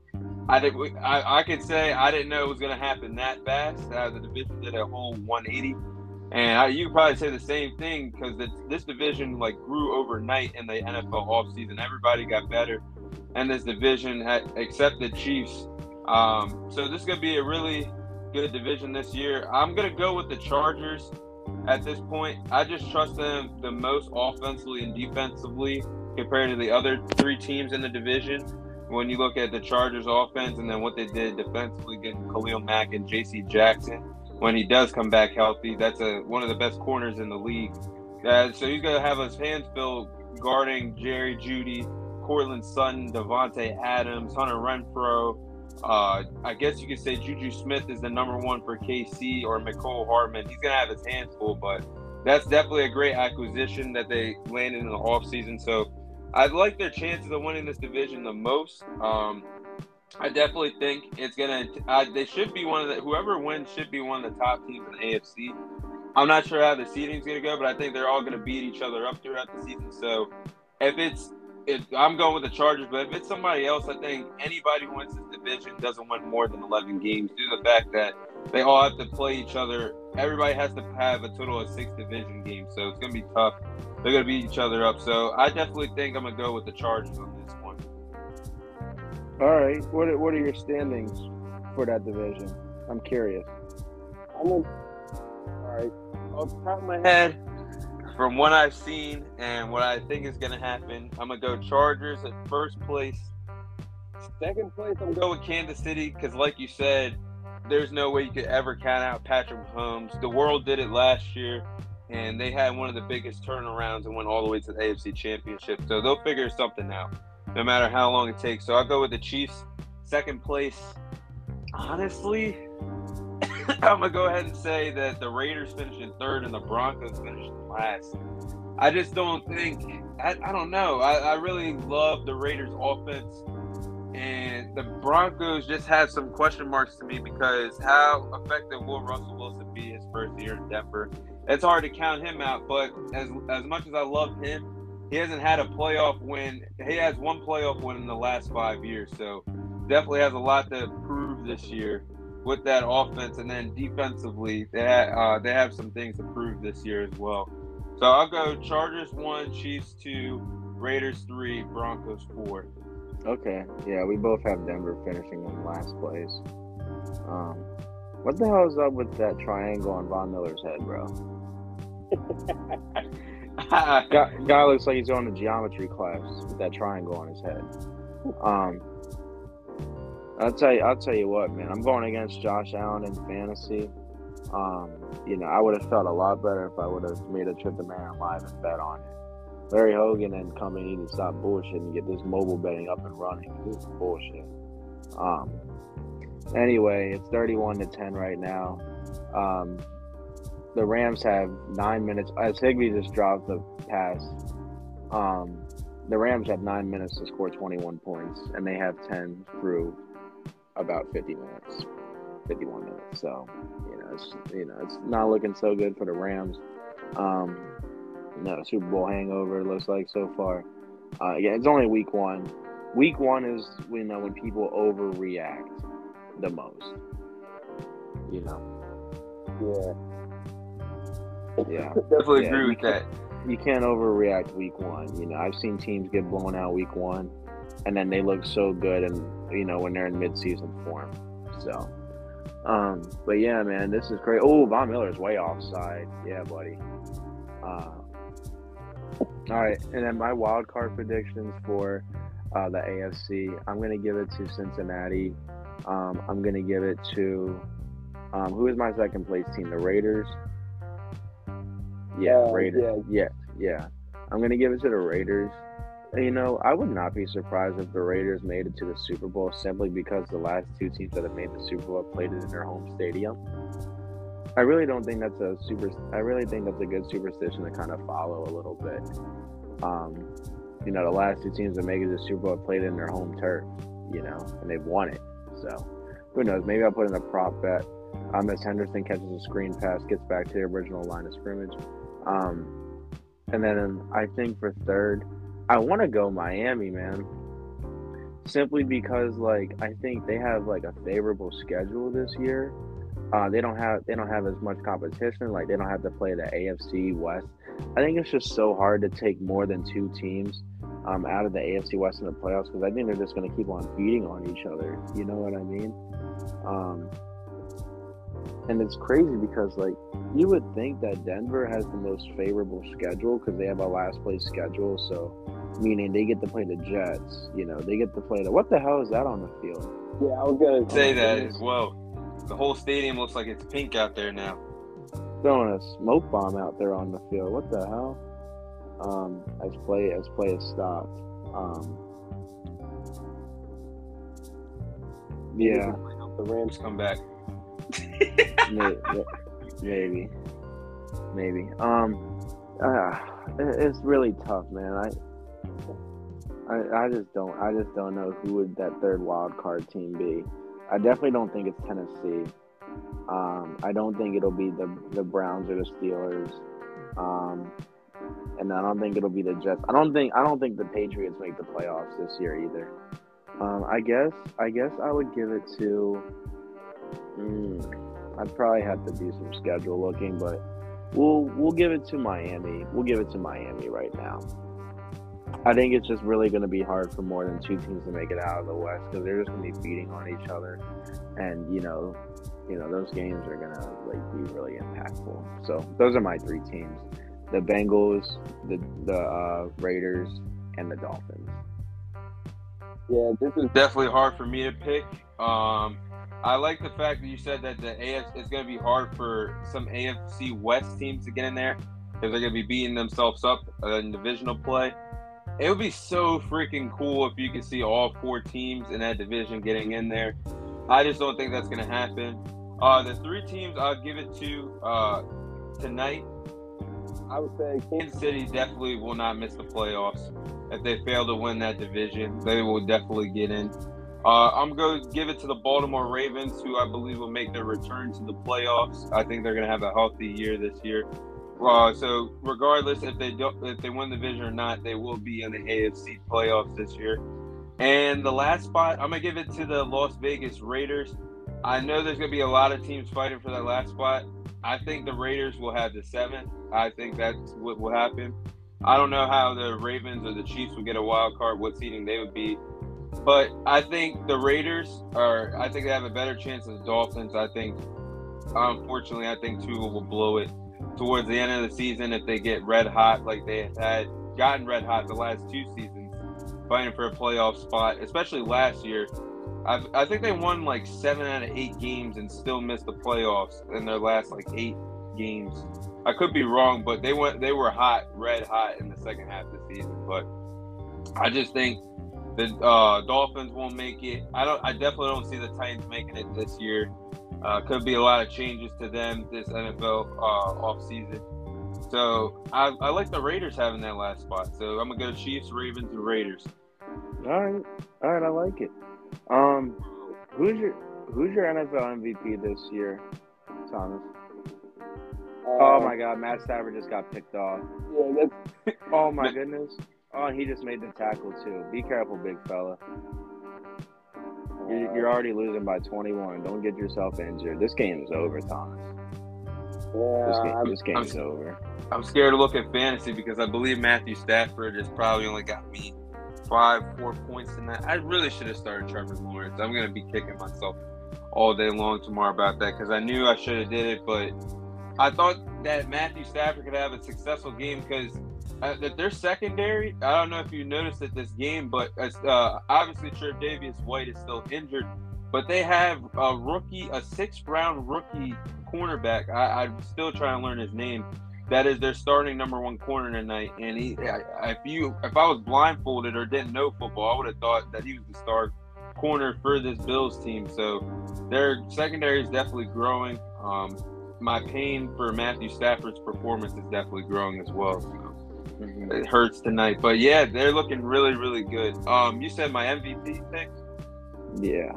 I did. I, I could say I didn't know it was going to happen that fast. Uh, the division did a whole one eighty, and I, you could probably say the same thing because this division like grew overnight in the N F L offseason. Everybody got better, and this division had, except the Chiefs. Um, so this is going to be a really good division this year. I'm going to go with the Chargers at this point. I just trust them the most offensively and defensively compared to the other three teams in the division. When you look at the Chargers offense and then what they did defensively, getting Khalil Mack and J C Jackson, when he does come back healthy, that's a one of the best corners in the league. Uh, so he's going to have his hands filled guarding Jerry Jeudy, Cortland Sutton, Devontae Adams, Hunter Renfrow. Uh, I guess you could say Juju Smith is the number one for K C, or Mecole Hardman. He's going to have his hands full, but that's definitely a great acquisition that they landed in the offseason. So I like their chances of winning this division the most. Um, I definitely think it's gonna. Uh, they should be one of the. Whoever wins should be one of the top teams in the A F C. I'm not sure how the seeding's gonna go, but I think they're all gonna beat each other up throughout the season. So if it's, if I'm going with the Chargers, but if it's somebody else, I think anybody who wins this division doesn't win more than eleven games due to the fact that they all have to play each other. Everybody has to have a total of six division games, so it's gonna be tough. They're going to beat each other up. So I definitely think I'm going to go with the Chargers on this one. All right. What are, what are your standings for that division? I'm curious. I'm gonna, all right. Off the top of my head, from what I've seen and what I think is going to happen, I'm going to go Chargers at first place. Second place, I'm going to go with Kansas City because, like you said, there's no way you could ever count out Patrick Mahomes. The world did it last year. And they had one of the biggest turnarounds and went all the way to the A F C Championship. So they'll figure something out, no matter how long it takes. So I'll go with the Chiefs. Second place, honestly, I'm going to go ahead and say that the Raiders finished in third and the Broncos finished in last. I just don't think – I I don't know. I, I really love the Raiders' offense. And the Broncos just have some question marks to me because how effective will Russell Wilson be his first year in Denver? It's hard to count him out, but as as much as I love him, he hasn't had a playoff win. He has one playoff win in the last five years, so definitely has a lot to prove this year with that offense. And then defensively, they ha- uh, they have some things to prove this year as well. So I'll go Chargers one, Chiefs two, Raiders three, Broncos four. Okay. Yeah, we both have Denver finishing in last place. Um, what the hell is up with that triangle on Von Miller's head, bro? guy, guy looks like he's on a geometry class with that triangle on his head. Um, I'll tell you, I'll tell you what, man. I'm going against Josh Allen in fantasy. Um, you know, I would have felt a lot better if I would have made a trip to Man Live and bet on it. Larry Hogan and company need to stop bullshit and get this mobile betting up and running. This is bullshit. Um, anyway, it's thirty-one to ten right now. Um, the Rams have nine minutes. As Higbee just dropped the pass, um, the Rams have nine minutes to score twenty-one points, and they have ten through about fifty minutes, fifty-one minutes. So, you know, it's you know, it's not looking so good for the Rams. Um, no Super Bowl hangover, it looks like so far. Uh, yeah, it's only week one. Week one is you know when people overreact the most. You know. Yeah. Yeah. Definitely yeah, agree with that. You can't overreact week one. You know, I've seen teams get blown out week one, and then they look so good, and you know when they're in mid-season form. So, um, but yeah, man, this is great. Oh, Von Miller's way offside. Yeah, buddy. Uh, all right, and then my wild card predictions for uh, the A F C. I'm gonna give it to Cincinnati. Um, I'm gonna give it to um, who is my second place team? The Raiders. Yeah, Uh, Raiders. Yeah. yeah, yeah. I'm going to give it to the Raiders. You know, I would not be surprised if the Raiders made it to the Super Bowl simply because the last two teams that have made the Super Bowl played it in their home stadium. I really don't think that's a super. I really think that's a good superstition to kind of follow a little bit. Um, you know, the last two teams that make it to the Super Bowl played it in their home turf. You know, and they've won it. So who knows? Maybe I'll put in a prop bet. Um, as Henderson catches a screen pass, gets back to the original line of scrimmage. Um, and then I think for third, I want to go Miami, man. simply because like I think they have like a favorable schedule this year. Uh, they don't have they don't have as much competition. Like they don't have to play the A F C West. I think it's just so hard to take more than two teams um, out of the A F C West in the playoffs because I think they're just going to keep on beating on each other. You know what I mean? Um, and it's crazy because like you would think that Denver has the most favorable schedule because they have a last place schedule. So meaning they get to play the Jets. You know they get to play the what the hell is that on the field? Yeah, I was gonna Say that as well. The whole stadium looks like it's pink out there now. Throwing a smoke bomb out there on the field. What the hell? Um, as play as play is stopped. Um, yeah, The Rams come back. may- maybe, maybe. Um, uh, it- it's really tough, man. I, I, I just don't. I just don't know who would that third wild card team be. I definitely don't think it's Tennessee. Um, I don't think it'll be the the Browns or the Steelers, um, and I don't think it'll be the Jets. I don't think I don't think the Patriots make the playoffs this year either. Um, I guess I guess I would give it to. Mm, I'd probably have to do some schedule looking, but we'll we'll give it to Miami. We'll give it to Miami right now. I think it's just really going to be hard for more than two teams to make it out of the West because they're just going to be beating on each other, and you know, you know those games are going to like be really impactful. So those are my three teams: the Bengals, the the uh, Raiders, and the Dolphins. Yeah, this is Definitely hard for me to pick. Um, I like the fact that you said that the A F C it's going to be hard for some A F C West teams to get in there because they're going to be beating themselves up in divisional play. It would be so freaking cool if you could see all four teams in that division getting in there. I just don't think that's going to happen. Uh, the three teams I'll give it to uh, tonight, I would say Kansas City definitely will not miss the playoffs. If they fail to win that division, they will definitely get in. Uh, I'm going to give it to the Baltimore Ravens, who I believe will make their return to the playoffs. I think they're going to have a healthy year this year. Uh, so regardless if they don't, if they win the division or not, they will be in the A F C playoffs this year. And the last spot, I'm gonna give it to the Las Vegas Raiders. I know there's gonna be a lot of teams fighting for that last spot. I think the Raiders will have the seventh. I think that's what will happen. I don't know how the Ravens or the Chiefs will get a wild card, what seeding they would be. But I think the Raiders are, I think they have a better chance than the Dolphins. I think, unfortunately, I think Tua will blow it towards the end of the season if they get red hot like they have had gotten red hot the last two seasons, fighting for a playoff spot, especially last year. I, I think they won like seven out of eight games and still missed the playoffs in their last like eight games. I could be wrong, but they went they were hot, red hot in the second half of the season. But I just think the uh, Dolphins won't make it. I don't. I definitely don't see the Titans making it this year. Uh, could be a lot of changes to them this N F L uh, offseason. So I, I like the Raiders having that last spot. So I'm gonna go Chiefs, Ravens, and Raiders. All right, all right, I like it. Um, who's your who's your N F L M V P this year, Thomas? uh, Oh my God, Matt Stafford just got picked off. Yeah, that's Oh my goodness. Oh, and he just made the tackle too. Be careful, big fella. You're, you're already losing by twenty-one. Don't get yourself injured. This game is over, Thomas. yeah. This game, I'm, this game is over. I'm scared to look at fantasy because I believe Matthew Stafford has probably only got me five, four points in that. I really should have started Trevor Lawrence. I'm gonna be kicking myself all day long tomorrow about that because I knew I should have did it, but I thought that Matthew Stafford could have a successful game because uh, that their secondary. I don't know if you noticed it this game, but uh, obviously Tre'Davious White is still injured, but they have a rookie, a sixth round rookie cornerback. I, I'm still trying to learn his name. That is their starting number one corner tonight. And he, I, if you, if I was blindfolded or didn't know football, I would have thought that he was the star corner for this Bills team. So their secondary is definitely growing. Um, my pain for Matthew Stafford's performance is definitely growing as well. So Mm-hmm. it hurts tonight, but yeah, they're looking really, really good. Um, you said my M V P pick. Yeah.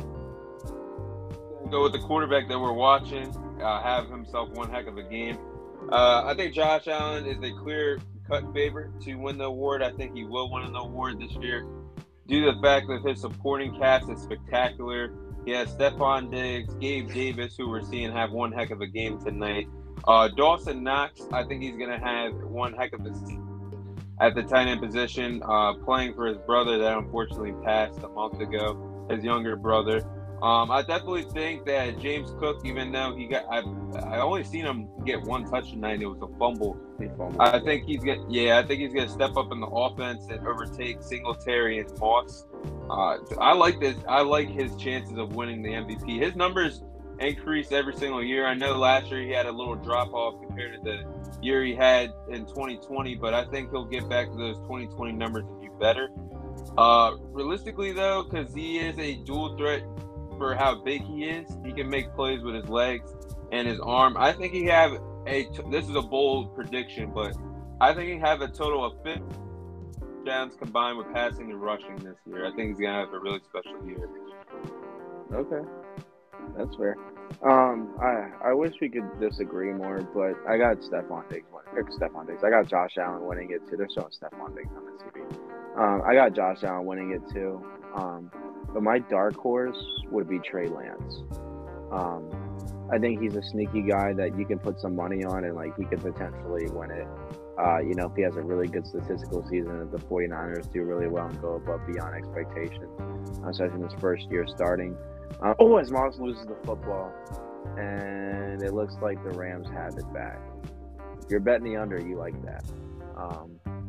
Go with the quarterback that we're watching. Uh, have himself one heck of a game. Uh, I think Josh Allen is a clear-cut favorite to win the award. I think he will win the award this year. due to the fact that his supporting cast is spectacular. He has Stephon Diggs, Gabe Davis, who we're seeing have one heck of a game tonight. Uh, Dawson Knox, I think he's going to have one heck of a season at the tight end position, uh, playing for his brother that unfortunately passed a month ago, his younger brother. Um, I definitely think that James Cook, even though he got, I, I only seen him get one touch tonight. It was a fumble. I think he's gonna, yeah, I think he's gonna step up in the offense and overtake Singletary and Moss. Uh, I like this. I like his chances of winning the M V P. His numbers increase every single year. I know last year he had a little drop off compared to the year he had in twenty twenty, but I think he'll get back to those twenty twenty numbers and do better. Uh, realistically, though, because he is a dual threat for how big he is, he can make plays with his legs and his arm. I think he have a. This is a bold prediction, but I think he have a total of fifty downs combined with passing and rushing this year. I think he's gonna have a really special year. Okay, that's fair. Um, I I wish we could disagree more, but I got Stephon Diggs winning. Stephon Diggs. I got Josh Allen winning it too. They're showing Stephon Diggs on the T V. Um, I got Josh Allen winning it too. Um, but my dark horse would be Trey Lance. Um, I think he's a sneaky guy that you can put some money on, and like he could potentially win it. Uh, you know, if he has a really good statistical season, if the 49ers do really well and go above beyond expectations, especially in his first year starting. Uh, oh, as Moss loses the football, and it looks like the Rams have it back. If you're betting the under, you like that. Um,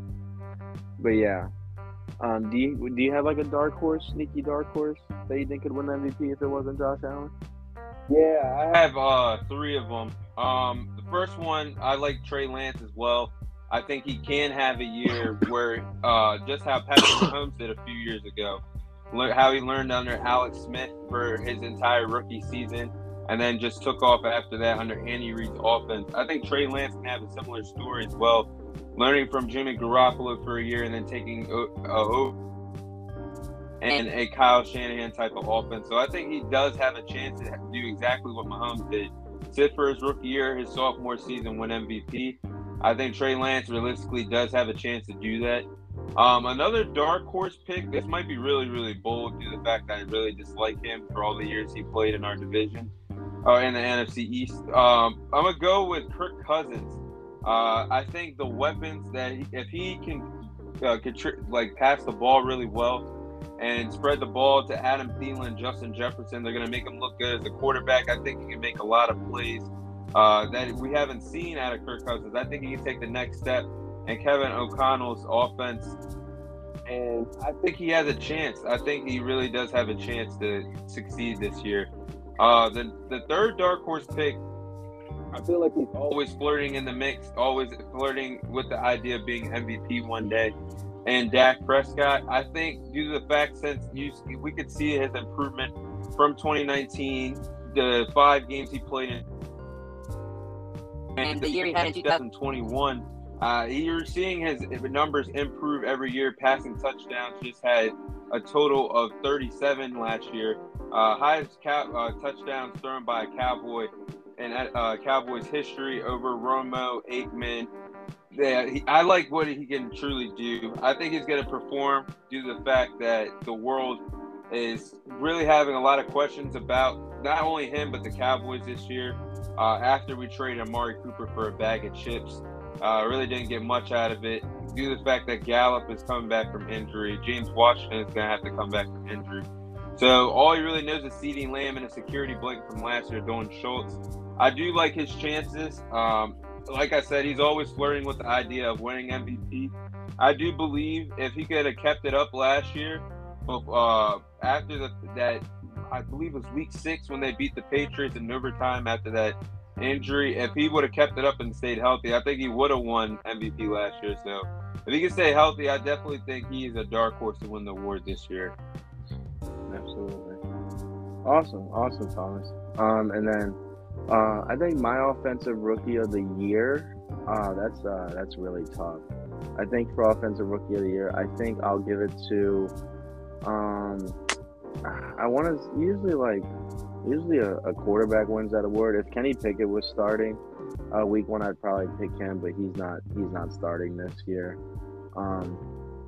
but yeah, um, do you do you have like a dark horse, sneaky dark horse that you think could win the M V P if it wasn't Josh Allen? Yeah, I have uh, three of them. Um, the first one, I like Trey Lance as well. I think he can have a year where uh, just how Patrick Mahomes did a few years ago. How he learned under Alex Smith for his entire rookie season and then just took off after that under Andy Reid's offense. I think Trey Lance can have a similar story as well, learning from Jimmy Garoppolo for a year and then taking a, a, and a Kyle Shanahan type of offense. So I think he does have a chance to do exactly what Mahomes did. Sit for his rookie year, his sophomore season, win M V P. I think Trey Lance realistically does have a chance to do that. Um, another dark horse pick, this might be really, really bold due to the fact that I really dislike him for all the years he played in our division, or uh, in the N F C East. Um, I'm going to go with Kirk Cousins. Uh, I think the weapons that, he, if he can uh, contri- like pass the ball really well and spread the ball to Adam Thielen, Justin Jefferson, they're going to make him look good as a quarterback. I think he can make a lot of plays uh, that we haven't seen out of Kirk Cousins. I think he can take the next step and Kevin O'Connell's offense, and I think he has a chance. I think he really does have a chance to succeed this year. Uh, the the third dark horse pick, I feel like he's always flirting in the mix, always flirting with the idea of being M V P one day. And Dak Prescott, I think due to the fact since you, we could see his improvement from twenty nineteen, the five games he played in, and the year he had in twenty twenty-one. Uh, you're seeing his numbers improve every year. Passing touchdowns, just had a total of thirty-seven last year. Uh, highest cow, uh, touchdowns thrown by a Cowboy in uh, Cowboys history over Romo, Aikman. Yeah, he, I like what he can truly do. I think he's going to perform due to the fact that the world is really having a lot of questions about not only him but the Cowboys this year. Uh, after we traded Amari Cooper for a bag of chips. Uh, really didn't get much out of it due to the fact that Gallup is coming back from injury. James Washington is going to have to come back from injury. So all he really knows is CeeDee Lamb and a security blanket from last year, Dalton Schultz. I do like his chances. Um, like I said, he's always flirting with the idea of winning M V P. I do believe if he could have kept it up last year, uh, after the, that, I believe it was week six when they beat the Patriots in overtime after that injury, if he would have kept it up and stayed healthy, I think he would have won M V P last year. So if he can stay healthy, I definitely think he is a dark horse to win the award this year. Absolutely. Awesome. Awesome, Thomas. Um, and then uh, I think my offensive rookie of the year, uh, that's uh, that's really tough. I think for offensive rookie of the year, I think I'll give it to um, I want to usually like Usually a, a quarterback wins that award. If Kenny Pickett was starting uh, week one, I'd probably pick him, but he's not. He's not starting this year. Um,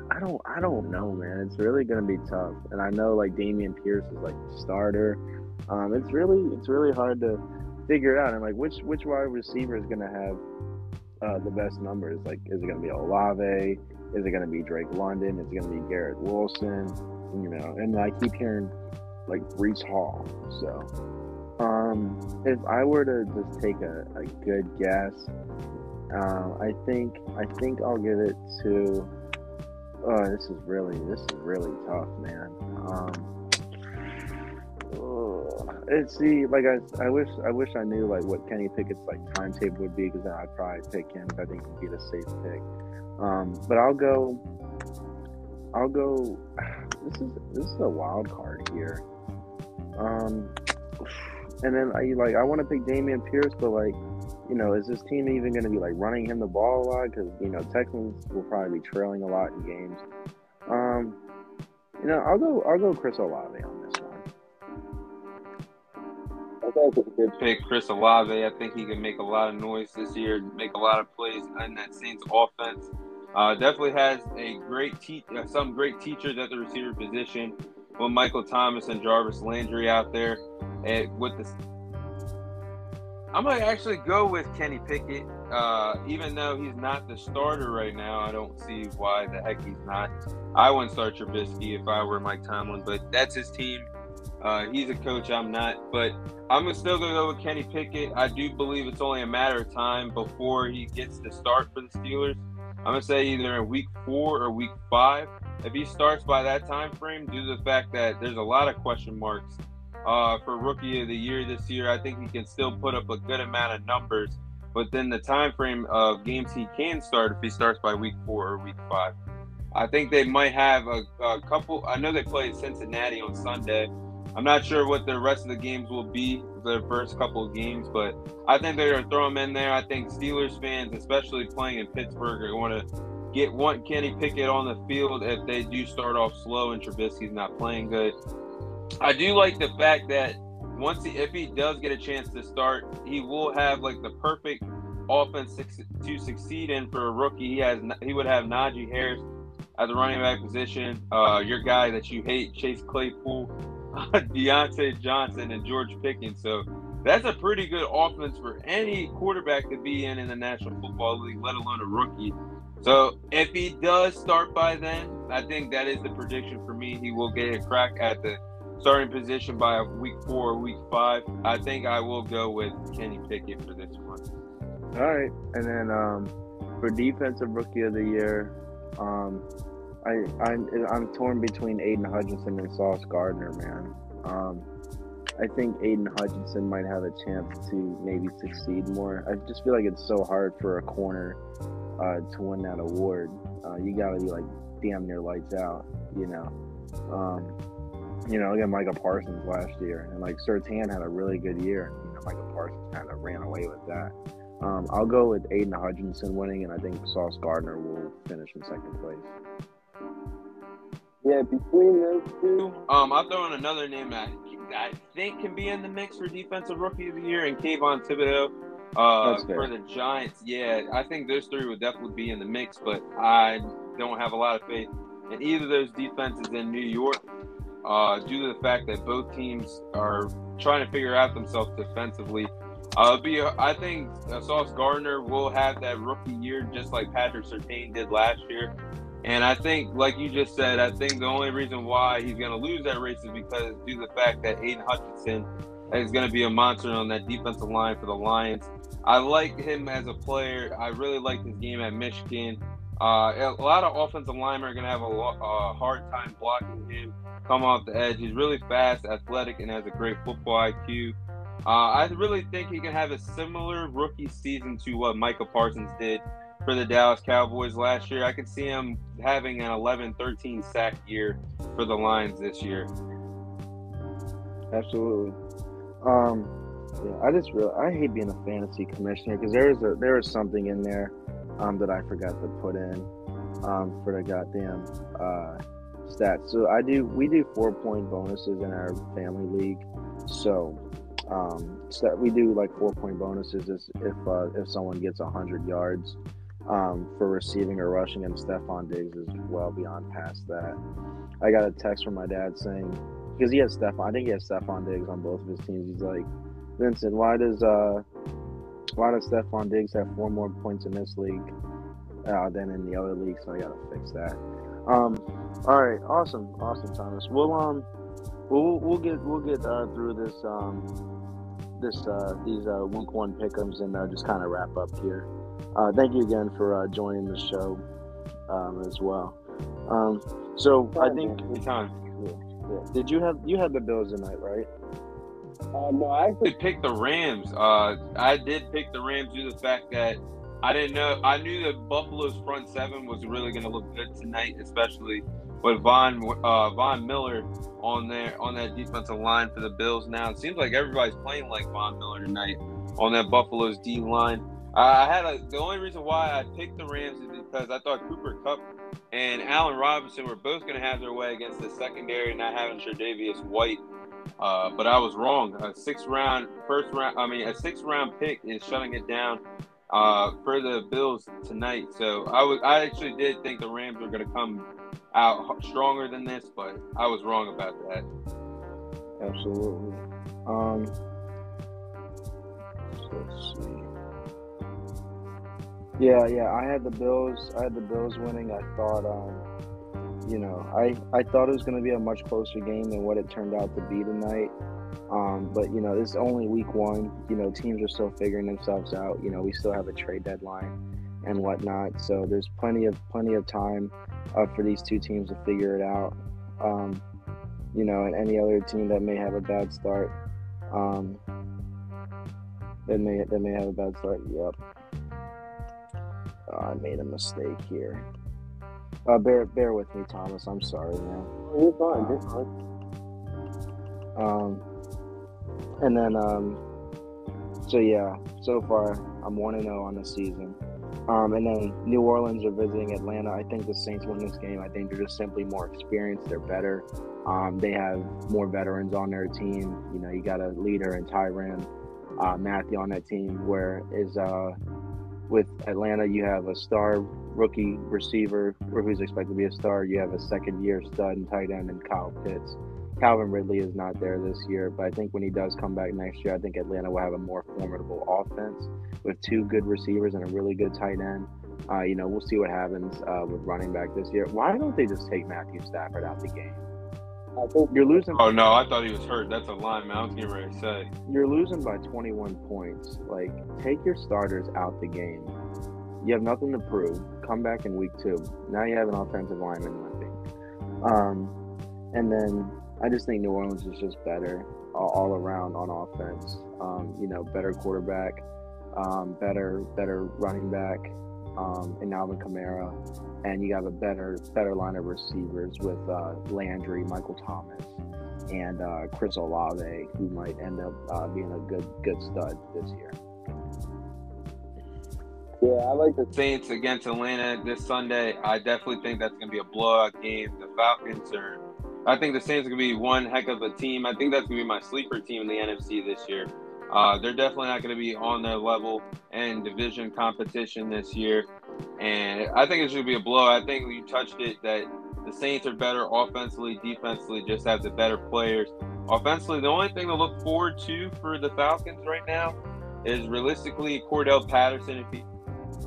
I don't I don't know, man. It's really gonna be tough. And I know like Damian Pierce is like the starter. Um, it's really it's really hard to figure out. And like which which wide receiver is gonna have uh, the best numbers? Like, is it gonna be Olave? Is it gonna be Drake London? Is it gonna be Garrett Wilson? You know, and I keep hearing like Brees Hall. So, um, if I were to just take a, a good guess, uh, I think I think I'll give it to. Oh, this is really this is really tough, man. Um, oh, it's see, like I, I wish I wish I knew like what Kenny Pickett's like timetable would be, because then I'd probably pick him. I think he'd be the safe pick. Um, but I'll go. I'll go. This is this is a wild card here. Um, and then I like I want to pick Damian Pierce, but like, you know, is this team even going to be like running him the ball a lot? Because you know Texans will probably be trailing a lot in games. Um, you know, I'll go I'll go Chris Olave on this one. I think it's a good Pick Chris Olave. I think he can make a lot of noise this year, make a lot of plays in that Saints offense. Uh, definitely has a great te- uh, some great teachers at the receiver position with Michael Thomas and Jarvis Landry out there. And with the, I might actually go with Kenny Pickett, uh, even though he's not the starter right now. I don't see why the heck he's not. I wouldn't start Trubisky if I were Mike Tomlin, but that's his team. Uh, he's a coach, I'm not. But I'm still going to go with Kenny Pickett. I do believe it's only a matter of time before he gets the start for the Steelers. I'm going to say either in week four or week five. If he starts by that time frame, due to the fact that there's a lot of question marks uh, for Rookie of the Year this year, I think he can still put up a good amount of numbers. But then the time frame of games he can start if he starts by week four or week five. I think they might have a, a couple. I know they play Cincinnati on Sunday. I'm not sure what the rest of the games will be for the first couple of games, but I think they're going to throw him in there. I think Steelers fans, especially playing in Pittsburgh, are going to get one Kenny Pickett on the field if they do start off slow and Trubisky's not playing good. I do like the fact that once he, if he does get a chance to start, he will have like the perfect offense to succeed in for a rookie. He has he would have Najee Harris at the running back position, uh, your guy that you hate, Chase Claypool, Deontay Johnson, and George Pickens. So that's a pretty good offense for any quarterback to be in in the National Football League, let alone a rookie. So if he does start by then, I think that is the prediction for me. He will get a crack at the starting position by week four or week five. I think I will go with Kenny Pickett for this one. All right, and then um, for Defensive Rookie of the Year, um, I, I I'm torn between Aiden Hutchinson and Sauce Gardner, man. Um, I think Aiden Hutchinson might have a chance to maybe succeed more. I just feel like it's so hard for a corner uh, to win that award. Uh, you got to be like damn near lights out, you know. Um, you know, again, Micah Parsons last year, and like Surtain had a really good year. You know, Micah Parsons kind of ran away with that. Um, I'll go with Aiden Hutchinson winning, and I think Sauce Gardner will finish in second place. Yeah, between those two. Um, I'll throw in another name that I think can be in the mix for Defensive Rookie of the Year, and Kayvon Thibodeau uh, for the Giants. Yeah, I think those three would definitely be in the mix, but I don't have a lot of faith in either of those defenses in New York uh, due to the fact that both teams are trying to figure out themselves defensively. Uh, be a, I think uh, Sauce Gardner will have that rookie year just like Patrick Surtain did last year. And I think, like you just said, I think the only reason why he's going to lose that race is because due to the fact that Aiden Hutchinson is going to be a monster on that defensive line for the Lions. I like him as a player. I really like his game at Michigan. Uh, a lot of offensive linemen are going to have a lo- uh, hard time blocking him, come off the edge. He's really fast, athletic, and has a great football I Q. Uh, I really think he can have a similar rookie season to what Micah Parsons did for the Dallas Cowboys last year. I could see him having an eleven, thirteen sack year for the Lions this year. Absolutely. Um, yeah, I just really I hate being a fantasy commissioner because there is a there is something in there um, that I forgot to put in um, for the goddamn uh, stats. So I do we do four point bonuses in our family league. So. Um, so we do like four point bonuses if uh, if someone gets a hundred yards. um, for receiving or rushing, and Stephon Diggs is well beyond past that. I got a text from my dad saying, because he has Stephon, I think he has Stephon Diggs on both of his teams. He's like, Vincent, why does uh, why does Stephon Diggs have four more points in this league uh, than in the other league? So I gotta fix that. Um, all right, awesome, awesome, Thomas. We'll um, we'll we'll get we'll get uh, through this um, this uh, these uh, week one pick'ems and uh, just kind of wrap up here. Uh, thank you again for uh, joining the show um, as well. Um, so I think Anytime. yeah, yeah. Did you have you had the Bills tonight, right? Uh, no, I I actually picked the Rams. Uh, I did pick the Rams due to the fact that I didn't know. I knew that Buffalo's front seven was really going to look good tonight, especially with Von uh, Von Miller on there on that defensive line for the Bills. Now it seems like everybody's playing like Von Miller tonight on that Buffalo's D line. Uh, I had a, the only reason why I picked the Rams is because I thought Cooper Kupp and Allen Robinson were both going to have their way against the secondary, not having Tre'Davious White. Uh, but I was wrong. A six round, first round, I mean, a six round pick is shutting it down uh, for the Bills tonight. So I was, I actually did think the Rams were going to come out stronger than this, but I was wrong about that. Absolutely. Um, let's see. Yeah, yeah. I had the Bills. I had the Bills winning. I thought, um, you know, I, I thought it was going to be a much closer game than what it turned out to be tonight. Um, but you know, this is only week one. You know, teams are still figuring themselves out. You know, we still have a trade deadline and whatnot. So there's plenty of plenty of time uh, for these two teams to figure it out. Um, you know, and any other team that may have a bad start, um, that may that may have a bad start. Yep. Uh, I made a mistake here. Uh, bear bear with me, Thomas. I'm sorry, man. you're fine. You're fine. Um, and then um, so yeah, so far I'm one and zero on the season. Um, and then New Orleans are visiting Atlanta. I think the Saints win this game. I think they're just simply more experienced. They're better. Um, they have more veterans on their team. You know, you got a leader in Tyrann uh, Mathieu on that team. Where is uh. With Atlanta, you have a star rookie receiver, or who's expected to be a star. You have a second-year stud and tight end in Kyle Pitts. Calvin Ridley is not there this year, but I think when he does come back next year, I think Atlanta will have a more formidable offense with two good receivers and a really good tight end. Uh, you know, we'll see what happens uh, with running back this year. Why don't they just take Matthew Stafford out the game? I think You're losing. Oh no, I thought he was hurt. That's a lineman. I was getting ready to say. You're losing by twenty-one points. Like, take your starters out the game. You have nothing to prove. Come back in week two. Now you have an offensive lineman limping. Um, and then I just think New Orleans is just better all, all around on offense. Um, you know, better quarterback, um, better better running back, um, in Alvin Kamara, and you have a better better line of receivers with uh, Landry, Michael Thomas, and uh, Chris Olave, who might end up uh, being a good good stud this year. yeah, I like the Saints against Atlanta this Sunday. I definitely think that's going to be a blowout game. The Falcons are – I think the Saints are going to be one heck of a team. I think that's going to be my sleeper team in the N F C this year. Uh, they're definitely not going to be on their level in division competition this year. And I think it should be a blowout. I think you touched it that the Saints are better offensively, defensively, just have the better players. Offensively, the only thing to look forward to for the Falcons right now is realistically Cordell Patterson if he –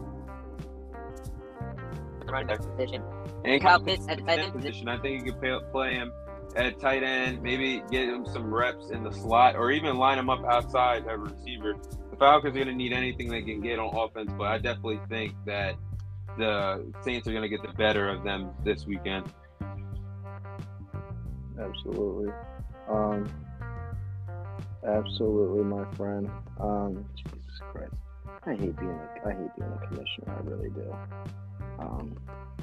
running back position. And Kyle Pitts at the tight end position. I think you could pay, play him at tight end, maybe get him some reps in the slot, or even line him up outside as a receiver. The Falcons are going to need anything they can get on offense, but I definitely think that the Saints are going to get the better of them this weekend. Absolutely. Um, absolutely, my friend. Um, Jesus Christ. I hate being a, I hate being a commissioner. I really do. Um,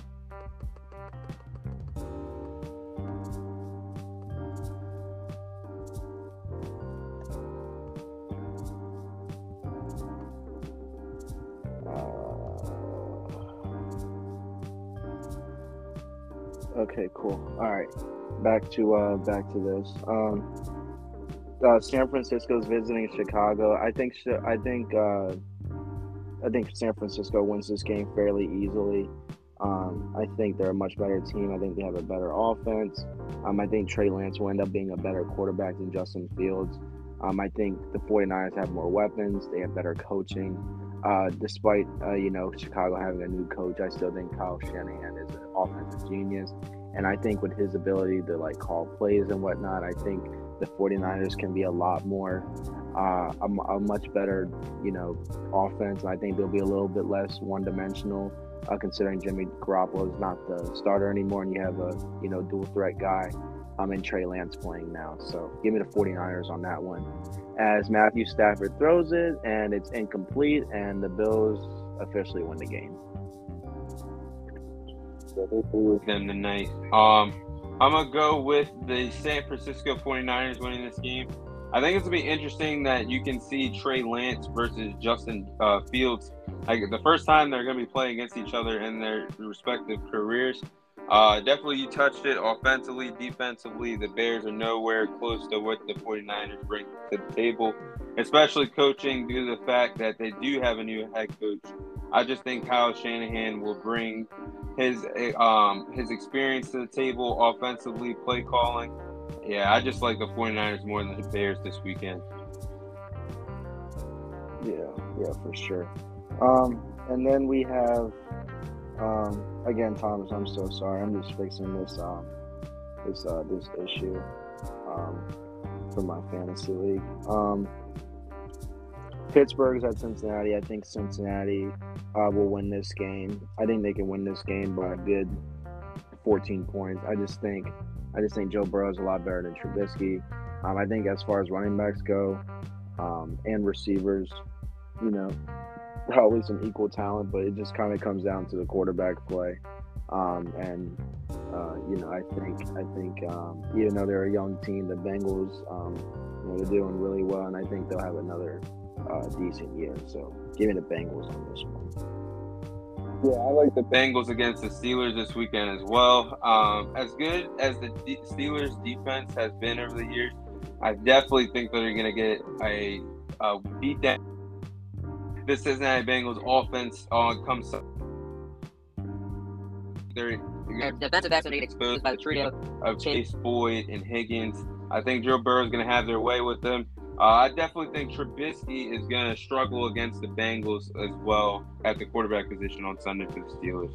Okay, cool. All right, back to uh, back to this. Um, uh, San Francisco's visiting Chicago. I think sh- I think uh, I think San Francisco wins this game fairly easily. Um, I think they're a much better team. I think they have a better offense. Um, I think Trey Lance will end up being a better quarterback than Justin Fields. Um, I think the 49ers have more weapons. They have better coaching. Uh, despite, uh, you know, Chicago having a new coach, I still think Kyle Shanahan is an offensive genius. And I think with his ability to, like, call plays and whatnot, I think the 49ers can be a lot more, uh, a, a much better, you know, offense. I think they'll be a little bit less one-dimensional, uh, considering Jimmy Garoppolo is not the starter anymore, and you have a, you know, dual-threat guy um, and Trey Lance playing now. So give me the 49ers on that one. As Matthew Stafford throws it, and it's incomplete, and the Bills officially win the game. Them tonight. Um, I'm going to go with the San Francisco 49ers winning this game. I think it's going to be interesting that you can see Trey Lance versus Justin uh, Fields. Like the first time they're going to be playing against each other in their respective careers. Uh, definitely you touched it. Offensively, defensively, the Bears are nowhere close to what the 49ers bring to the table, especially coaching due to the fact that they do have a new head coach. I just think Kyle Shanahan will bring his um his experience to the table offensively, play calling. Yeah, I just like the 49ers more than the Bears this weekend. Yeah, yeah, for sure. Um, and then we have, um, again, Thomas, I'm so sorry. I'm just fixing this um this uh this issue um for my fantasy league. Um, Pittsburgh's at Cincinnati. I think Cincinnati uh, will win this game. I think they can win this game by a good fourteen points. I just think, I just think Joe Burrow is a lot better than Trubisky. Um, I think as far as running backs go, um, and receivers, you know, probably some equal talent, but it just kind of comes down to the quarterback play. Um, and uh, you know, I think, I think um, even though they're a young team, the Bengals, um, you know, they're doing really well, and I think they'll have another Uh, decent year. So give me the Bengals on this one. Yeah, I like the Bengals against the Steelers this weekend as well. Um, as good as the D- Steelers defense has been over the years, I definitely think that they're going to get a, a beat down. The Cincinnati Bengals offense on uh, comes. They're And defensive backs are going to get exposed by the trio. of Chase Boyd and Higgins. I think Joe Burrow is going to have their way with them. Uh, I definitely think Trubisky is going to struggle against the Bengals as well at the quarterback position on Sunday for the Steelers.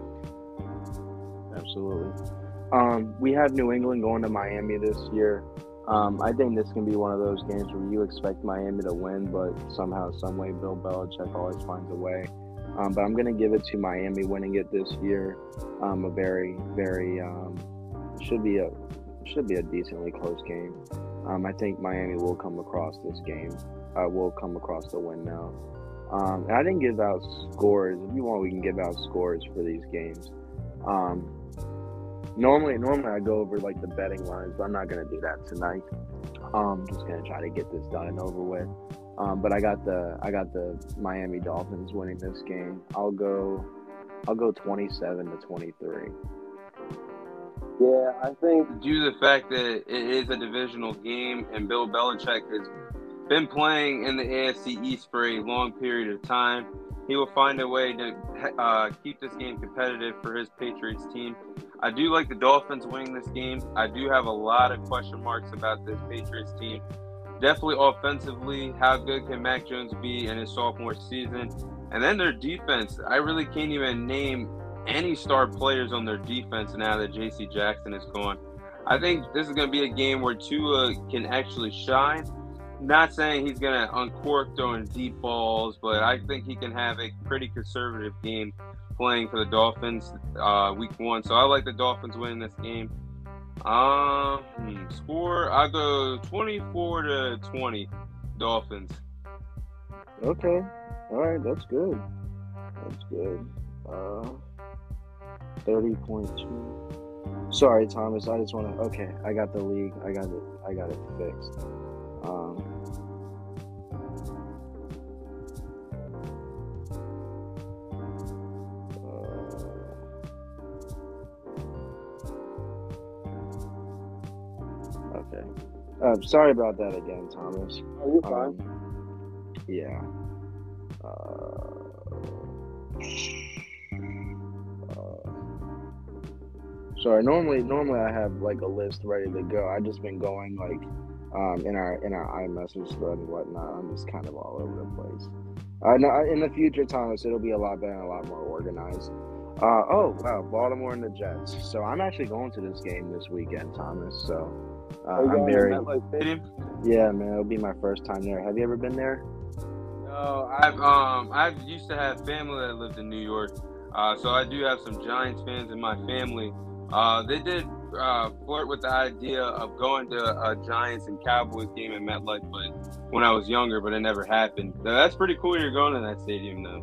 Absolutely. Um, we have New England going to Miami this year. Um, I think this can be one of those games where you expect Miami to win, but somehow, some way, Bill Belichick always finds a way. Um, but I'm going to give it to Miami winning it this year. Um, a very, very um, should be a should be a decently close game. Um, I think Miami will come across this game. Uh, will come across the win now. Um, and I didn't give out scores. If you want, we can give out scores for these games. Um, normally, normally I go over like the betting lines, but I'm not gonna do that tonight. Um, just gonna try to get this done and over with. Um, but I got the I got the Miami Dolphins winning this game. I'll go I'll go twenty-seven to twenty-three. Yeah, I think Due to the fact that it is a divisional game and Bill Belichick has been playing in the A F C East for a long period of time, he will find a way to uh, keep this game competitive for his Patriots team. I do like the Dolphins winning this game. I do have a lot of question marks about this Patriots team. Definitely offensively, how good can Mac Jones be in his sophomore season? And then their defense. I really can't even name any star players on their defense now that J C Jackson is gone. I think this is going to be a game where Tua can actually shine. Not saying he's going to uncork throwing deep balls, but I think he can have a pretty conservative game playing for the Dolphins uh, week one. So I like the Dolphins winning this game. Um, hmm, score, I'll go twenty-four to twenty Dolphins. Okay. All right. That's good. That's good. Uh, thirty point two. Sorry, Thomas. I just want to. Okay, I got the league. I got it. I got it fixed. Um. uh, okay. Uh, sorry about that again, Thomas. oh, you're fine. Um, yeah. Uh, uh, sorry. Normally, normally I have like a list ready to go. I just been going like um, in our in our iMessage thread and whatnot. I'm just kind of all over the place. Uh, no, in the future, Thomas, it'll be a lot better and a lot more organized. Uh, oh wow, Baltimore and the Jets. So I'm actually going to this game this weekend, Thomas. So uh, Oh, I'm yeah, very MetLife Stadium? yeah, man. It'll be my first time there. Have you ever been there? No, I've um I used to have family that lived in New York, uh, so I do have some Giants fans in my family. Uh, they did uh, flirt with the idea of going to a Giants and Cowboys game in MetLife, but when I was younger, but it never happened. So that's pretty cool. You're going to that stadium though.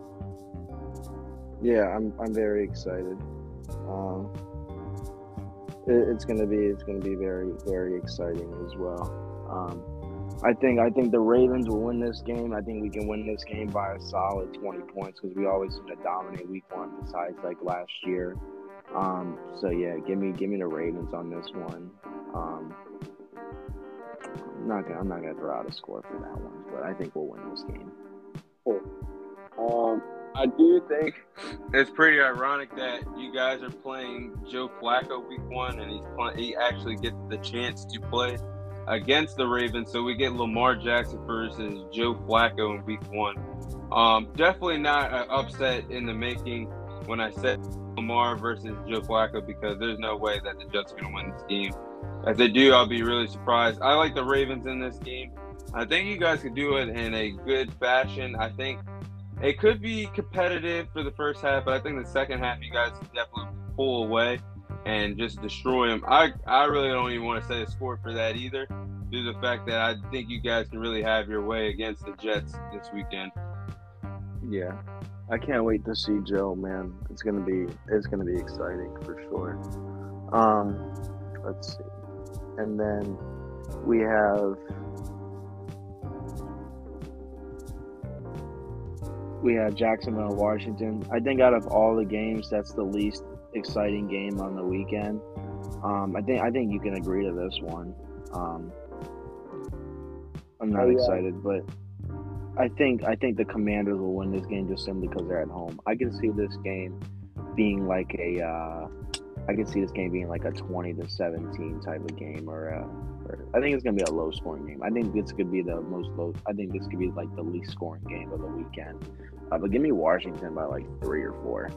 Yeah, I'm I'm very excited. Um, it, it's gonna be it's gonna be very very exciting as well. Um, I think I think the Ravens will win this game. I think we can win this game by a solid twenty points because we always seem to dominate week one, besides like last year. Um, so yeah, give me give me the Ravens on this one. Um, I'm not gonna I'm not gonna throw out a score for that one, but I think we'll win this game. Um, I do think It's pretty ironic that you guys are playing Joe Flacco week one, and he's play, he actually gets the chance to play against the Ravens. So we get Lamar Jackson versus Joe Flacco in week one. Um, definitely not an upset in the making when I said Lamar versus Joe Flacco, because there's no way that the Jets are going to win this game. If they do, I'll be really surprised. I like the Ravens in this game. I think you guys could do it in a good fashion. I think it could be competitive for the first half, but I think the second half you guys can definitely pull away and just destroy them. I, I really don't even want to say a score for that either, due to the fact that I think you guys can really have your way against the Jets this weekend. Yeah, I can't wait to see Joe, man. It's gonna be it's gonna be exciting for sure. Um, let's see, and then we have we have Jacksonville, Washington. I think out of all the games, that's the least exciting game on the weekend. Um, I think I think you can agree to this one. Um, I'm not Oh, yeah. excited, but I think I think the Commanders will win this game just simply because they're at home. I can see this game being like a uh, I can see this game being like a twenty to seventeen type of game, or, uh, or I think it's gonna be a low scoring game. I think this could be the most low. I think this could be like the least scoring game of the weekend. Uh, but give me Washington by like three or four.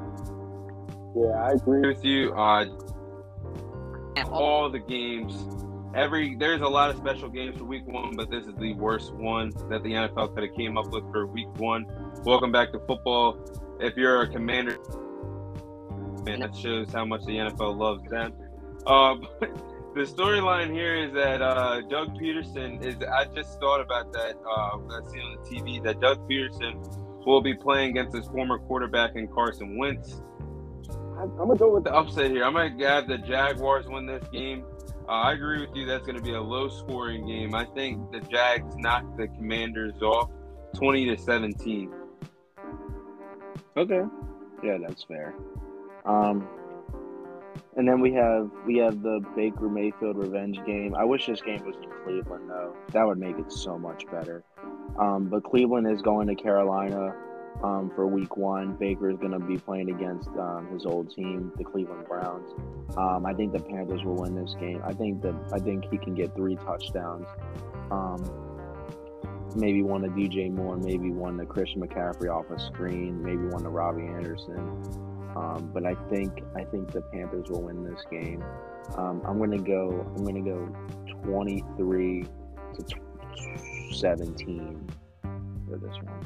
yeah, I agree. With you, uh, all the games. Every there's a lot of special games for week one, but this is the worst one that the N F L could have came up with for week one. Welcome back to football. If you're a Commander, man, that shows how much the N F L loves them. Uh, the storyline here is that uh, Doug Peterson is. I just thought about that. Uh, I see on the T V that Doug Peterson will be playing against his former quarterback in Carson Wentz. I'm gonna go with the upset here. I'm gonna have the Jaguars win this game. Uh, I agree with you. That's going to be a low-scoring game. I think the Jags knock the Commanders off, twenty to seventeen. Okay, yeah, that's fair. Um, and then we have we have the Baker Mayfield revenge game. I wish this game was in Cleveland though. That would make it so much better. Um, but Cleveland is going to Carolina um, for Week One. Baker is going to be playing against um, his old team, the Cleveland Browns. Um, I think the Panthers will win this game. I think that I think he can get three touchdowns. Um, maybe one to D J Moore, maybe one to Christian McCaffrey off a screen, maybe one to Robbie Anderson. Um, but I think I think the Panthers will win this game. Um, I'm gonna go. I'm gonna go twenty-three to seventeen for this one.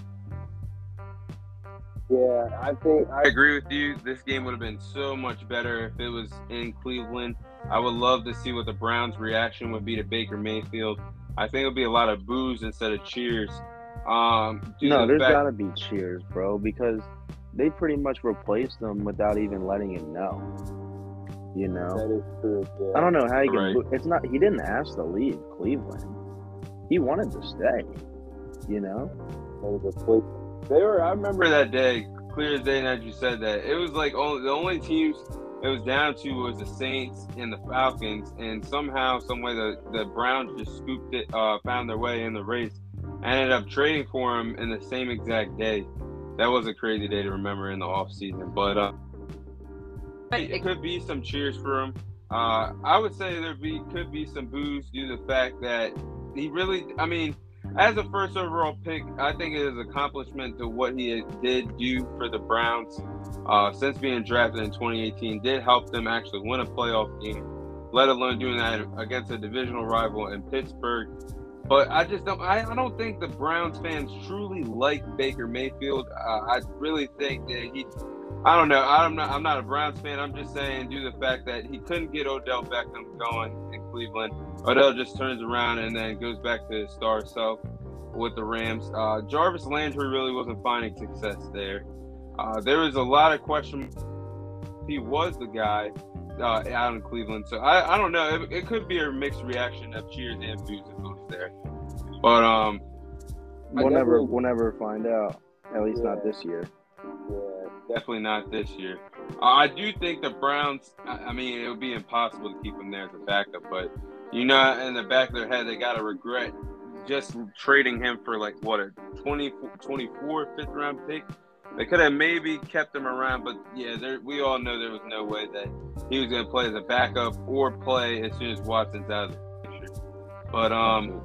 Yeah, I think I agree with you. This game would have been so much better if it was in Cleveland. I would love to see what the Browns' reaction would be to Baker Mayfield. I think it'll be a lot of boos instead of cheers. Um, due to No, the there's fact- gotta be cheers, bro, because they pretty much replaced them without even letting him know. You know, that is true. Yeah. I don't know how he can. Right. It's not. He didn't ask to leave Cleveland. He wanted to stay. You know. That was a quick. They were. I remember remember that day, clear as day, as you said that. It was like only, the only teams it was down to was the Saints and the Falcons, and somehow, some way, the, the Browns just scooped it, uh, found their way in the race. I ended up trading for him in the same exact day. That was a crazy day to remember in the offseason. But uh, it could be some cheers for him. Uh, I would say there be could be some boos due to the fact that he really, I mean, as a first overall pick, I think it is an accomplishment to what he did do for the Browns uh, since being drafted in twenty eighteen. Did help them actually win a playoff game, let alone doing that against a divisional rival in Pittsburgh. But I just don't. I, I don't think the Browns fans truly like Baker Mayfield. Uh, I really think that he. I don't know. I'm not. I'm not a Browns fan. I'm just saying, due to the fact that he couldn't get Odell Beckham going in Cleveland. Odell just turns around and then goes back to his star self with the Rams. Uh, Jarvis Landry really wasn't finding success there. Uh, there was a lot of question. He was the guy uh, out in Cleveland, so I, I don't know. It, it could be a mixed reaction of cheers and boos if it was there. But um, we'll never we'll never find out. At least yeah. not this year. Yeah, definitely not this year. Uh, I do think the Browns. I, I mean, it would be impossible to keep him there as a backup, but you know, in the back of their head, they got to regret just trading him for like what a twenty, twenty-four fifth round pick. They could have maybe kept him around, but yeah, there, we all know there was no way that he was going to play as a backup or play as soon as Watson's out of the picture. But um,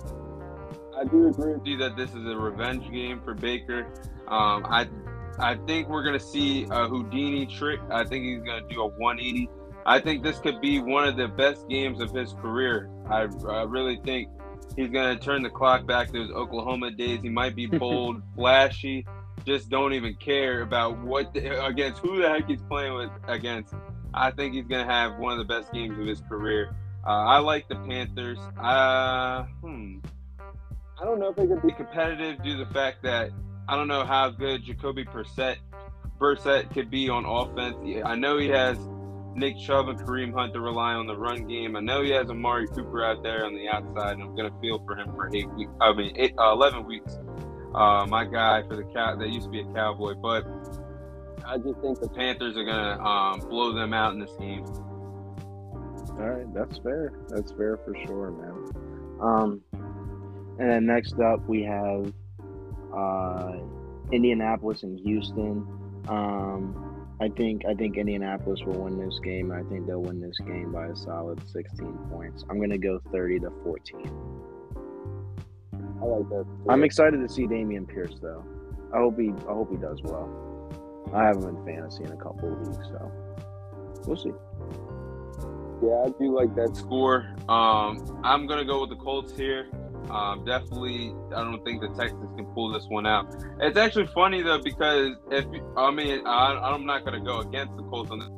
I do agree. See that this is a revenge game for Baker. Um, I I think we're going to see a Houdini trick. I think he's going to do a one eighty. I think this could be one of the best games of his career. I, I really think he's going to turn the clock back to his Oklahoma days. He might be bold, flashy, just don't even care about what the, against who the heck he's playing with against. I think he's going to have one of the best games of his career. Uh, I like the Panthers. Uh, hmm. I don't know if they could be competitive due to the fact that I don't know how good Jacoby Brissett, Brissett could be on offense. Yeah, I know he has Nick Chubb and Kareem Hunt to rely on the run game. I know he has Amari Cooper out there on the outside, and I'm going to feel for him for eight weeks. I mean, eight, uh, eleven weeks. Uh, my guy for the cow that used to be a Cowboy, but I just think the Panthers are going to um, blow them out in this game. All right, that's fair. That's fair for sure, man. Um, and then next up we have uh, Indianapolis and Houston. Um, I think I think Indianapolis will win this game. I think they'll win this game by a solid sixteen points. I'm gonna go thirty to fourteen. I like that. I'm excited to see Dameon Pierce though. I hope he I hope he does well. I have him in fantasy in a couple of weeks, so we'll see. Yeah, I do like that score. Um, I'm gonna go with the Colts here. Um, definitely, I don't think the Texans can pull this one out. It's actually funny though because if I mean I, I'm not gonna go against the Colts on this.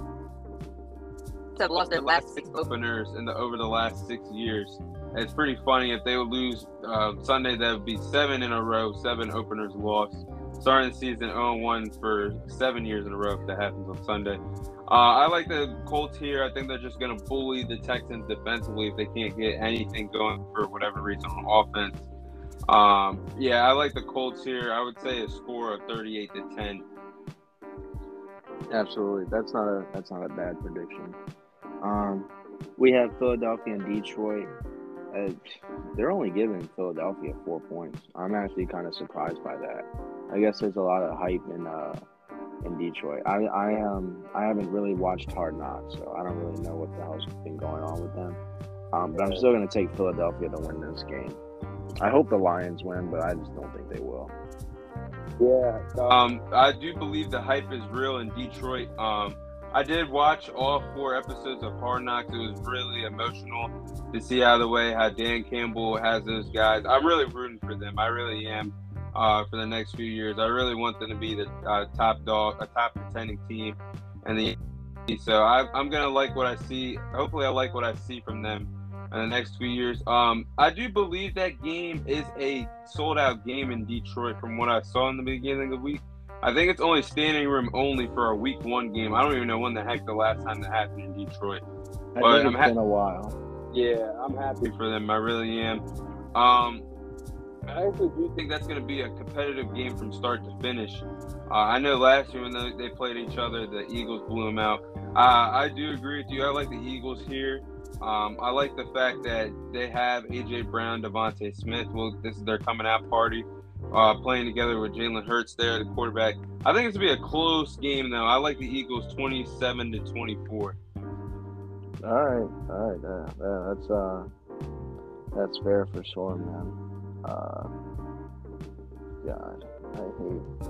Have lost their last six openers in the over the last six years. It's pretty funny if they would lose uh, Sunday. That would be seven in a row, seven openers lost. Starting the season oh and one for seven years in a row if that happens on Sunday. Uh, I like the Colts here. I think they're just going to bully the Texans defensively if they can't get anything going for whatever reason on offense. Um, yeah, I like the Colts here. I would say a score of thirty-eight to ten. Absolutely, that's not a that's not a bad prediction. Um, we have Philadelphia and Detroit. Uh, they're only giving Philadelphia four points. I'm actually kind of surprised by that. I guess there's a lot of hype in uh in Detroit. I I um I haven't really watched Hard Knocks, so I don't really know what the hell's been going on with them. Um, but I'm still gonna take Philadelphia to win this game. I hope the Lions win, but I just don't think they will. Yeah. So. Um, I do believe the hype is real in Detroit. Um, I did watch all four episodes of Hard Knocks. It was really emotional to see how the way how Dan Campbell has those guys. I'm really rooting for them. I really am. Uh, for the next few years, I really want them to be the uh, top dog, a top contending team, and the so I, I'm gonna like what I see. Hopefully, I like what I see from them in the next few years. Um, I do believe that game is a sold out game in Detroit from what I saw in the beginning of the week. I think it's only standing room only for a week one game. I don't even know when the heck the last time that happened in Detroit. I but think it's I'm ha- been a while. Yeah, I'm happy for them. I really am. Um, I actually do think that's going to be a competitive game from start to finish. Uh, I know last year when they, they played each other, the Eagles blew them out. Uh, I do agree with you. I like the Eagles here. Um, I like the fact that they have A J Brown, Devontae Smith. Well, this is their coming out party, uh, playing together with Jalen Hurts there, the quarterback. I think it's gonna be a close game though. I like the Eagles twenty-seven to twenty-four. All right, all right, yeah, yeah, that's uh, that's fair for sure, man. Uh, God, I hate,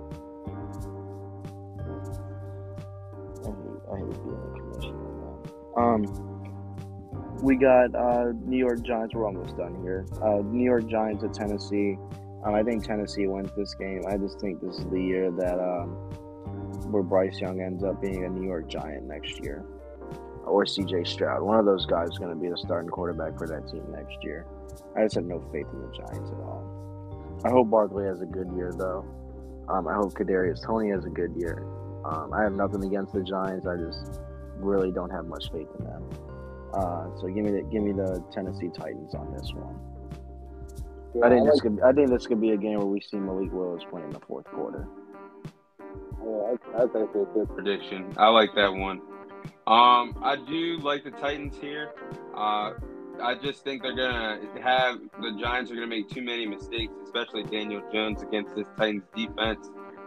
I hate, I hate being a commissioner, man. Um, we got uh, New York Giants. We're almost done here. Uh, New York Giants at Tennessee. Um, I think Tennessee wins this game. I just think this is the year that um, where Bryce Young ends up being a New York Giant next year. Or C J Stroud. One of those guys is going to be the starting quarterback for that team next year. I just have no faith in the Giants at all. I hope Barkley has a good year, though. Um, I hope Kadarius Toney has a good year. Um, I have nothing against the Giants. I just really don't have much faith in them. Uh, so give me the give me the Tennessee Titans on this one. Yeah, I think I this like, could I think this could be a game where we see Malik Willis play in the fourth quarter. yeah, I, I think it's a good. Prediction. I like that one. Um, I do like the Titans here. Uh, I just think they're gonna have the Giants are gonna make too many mistakes, especially Daniel Jones against this Titans defense.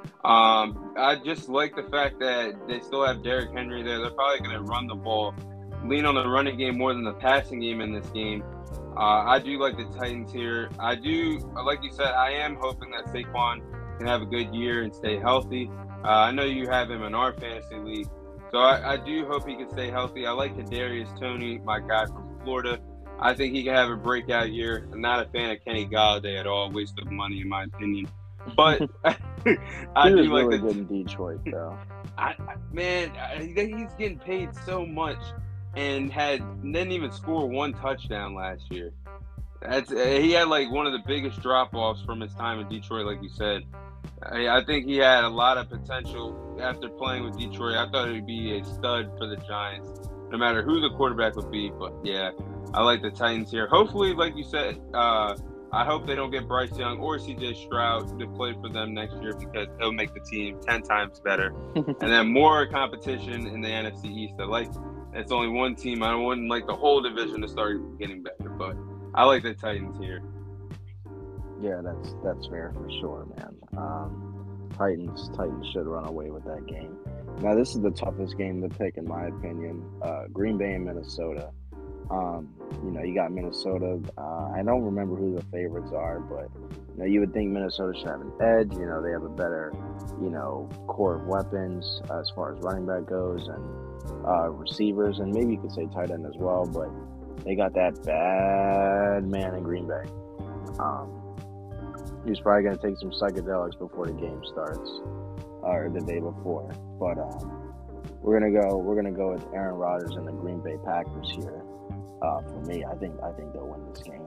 Um, I just like the fact that they still have Derrick Henry there. They're probably gonna run the ball, lean on the running game more than the passing game in this game. Uh, I do like the Titans here. I do, like you said, I am hoping that Saquon can have a good year and stay healthy. Uh, I know you have him in our fantasy league. So I, I do hope he can stay healthy. I like Kadarius Toney, my guy from Florida. I think he can have a breakout year. I'm not a fan of Kenny Galladay at all. Waste of money, in my opinion. But I He do was like really the good in Detroit, though. I, I, man, I, he's getting paid so much and had didn't even score one touchdown last year. That's he had like one of the biggest drop offs from his time in Detroit, like you said. I, I think he had a lot of potential after playing with Detroit. I thought he'd be a stud for the Giants, no matter who the quarterback would be. But yeah, I like the Titans here. Hopefully, like you said, uh, I hope they don't get Bryce Young or C J Stroud to play for them next year because it'll make the team ten times better. And then more competition in the N F C East. I like it's only one team. I wouldn't like the whole division to start getting better, but I like the Titans here. Yeah, that's that's fair for sure, man. Um, Titans Titans should run away with that game. Now, this is the toughest game to pick, in my opinion. Uh, Green Bay and Minnesota. Um, you know, you got Minnesota. Uh, I don't remember who the favorites are, but you know, you would think Minnesota should have an edge. You know, they have a better, you know, core of weapons uh, as far as running back goes and uh, receivers, and maybe you could say tight end as well. But they got that bad man in Green Bay. Um, he's probably going to take some psychedelics before the game starts, or the day before. But um, we're gonna go. We're gonna go with Aaron Rodgers and the Green Bay Packers here. Uh, for me, I think I think they'll win this game.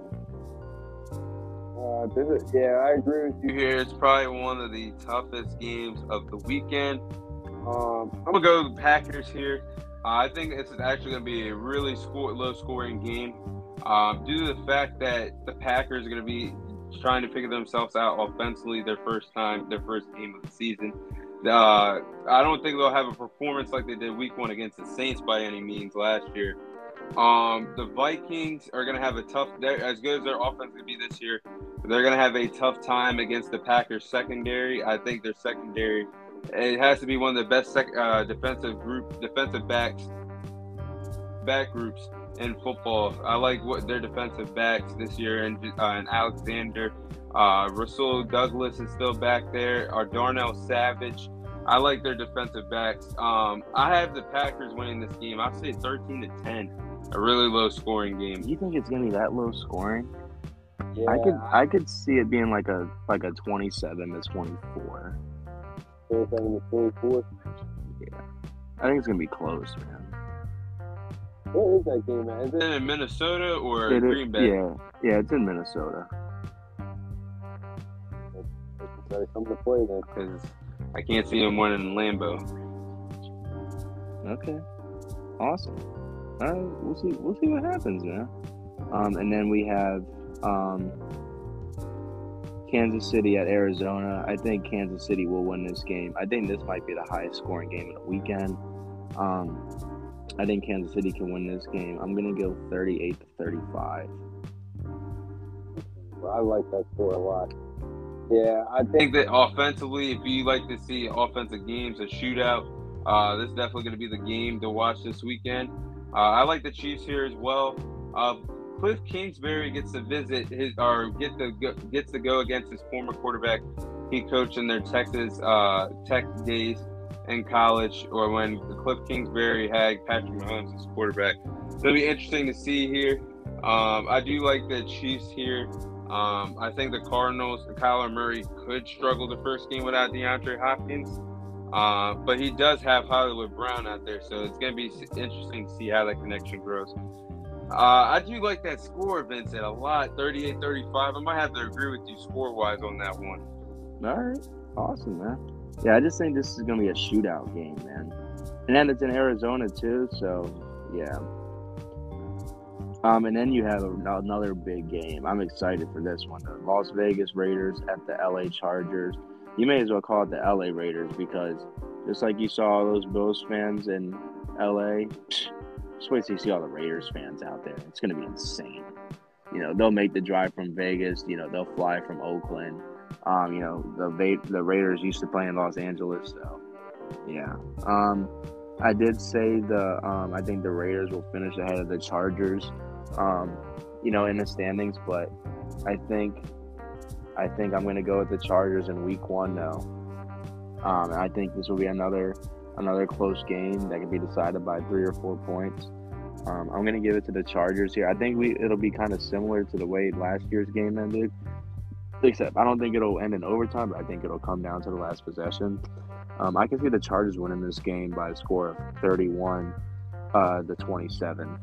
Uh, this is, yeah, I agree with you. Here, it's probably one of the toughest games of the weekend. Um, I'm gonna go with the Packers here. Uh, I think it's actually gonna be a really score, low-scoring game, um, due to the fact that the Packers are gonna be trying to figure themselves out offensively. Their first time, their first game of the season. Uh, I don't think they'll have a performance like they did Week One against the Saints by any means last year. Um, the Vikings are going to have a tough, as good as their offense will be this year, they're going to have a tough time against the Packers secondary. I think their secondary, it has to be one of the best sec, uh, defensive group, defensive backs, back groups in football. I like what their defensive backs this year, and, uh, and Alexander, uh, Rasul Douglas is still back there, or Darnell Savage. I like their defensive backs. Um, I have the Packers winning this game. I'd say thirteen to ten. A really low scoring game. You think it's gonna be that low scoring? yeah, I could I could see it being like a like a twenty-seven to twenty-four. twenty-seven to twenty-four. Yeah, I think it's gonna be close, man. What is that game, man? Is Is it it? in Minnesota or It is- Green Bay? Yeah, yeah, it's in Minnesota. Sorry, come to play then. Because I can't see them winning in Lambeau. Okay, awesome. All right, we'll see. We'll see what happens, man. Um, and then we have um, Kansas City at Arizona. I think Kansas City will win this game. I think this might be the highest scoring game of the weekend. Um, I think Kansas City can win this game. I'm gonna go thirty-eight to thirty-five. I like that score a lot. Yeah, I I think think that offensively, if you like to see offensive games, a shootout, uh, this is definitely going to be the game to watch this weekend. Uh, I like the Chiefs here as well. Uh, Cliff Kingsbury gets to visit his or get to go, gets to go against his former quarterback he coached in their Texas uh, Tech days in college, or when Cliff Kingsbury had Patrick Mahomes as quarterback. It'll be interesting to see here. Um, I do like the Chiefs here. Um, I think the Cardinals, Kyler Murray could struggle the first game without DeAndre Hopkins, uh, but he does have Hollywood Brown out there, so it's going to be interesting to see how that connection grows. Uh, I do like that score, Vincent, a lot, thirty-eight thirty-five. I might have to agree with you score-wise on that one. All right, awesome, man. Yeah, I just think this is gonna be a shootout game, man. And then it's in Arizona too, so yeah. Um, and then you have a, another big game. I'm excited for this one. The Las Vegas Raiders at the L A Chargers. You may as well call it the L A Raiders because just like you saw all those Bills fans in L A, just wait till you see all the Raiders fans out there. It's gonna be insane. You know, they'll make the drive from Vegas. You know, they'll fly from Oakland. Um, you know, the Va- the Raiders used to play in Los Angeles, so yeah. Um, I did say the um, I think the Raiders will finish ahead of the Chargers, um, you know, in the standings, but I think I think I'm going to go with the Chargers in Week One now. Um, and I think this will be another another close game that can be decided by three or four points. Um, I'm going to give it to the Chargers here. I think we it'll be kind of similar to the way last year's game ended. Except I don't think it'll end in overtime, but I think it'll come down to the last possession. Um, I can see the Chargers winning this game by a score of thirty-one uh, to twenty-seven.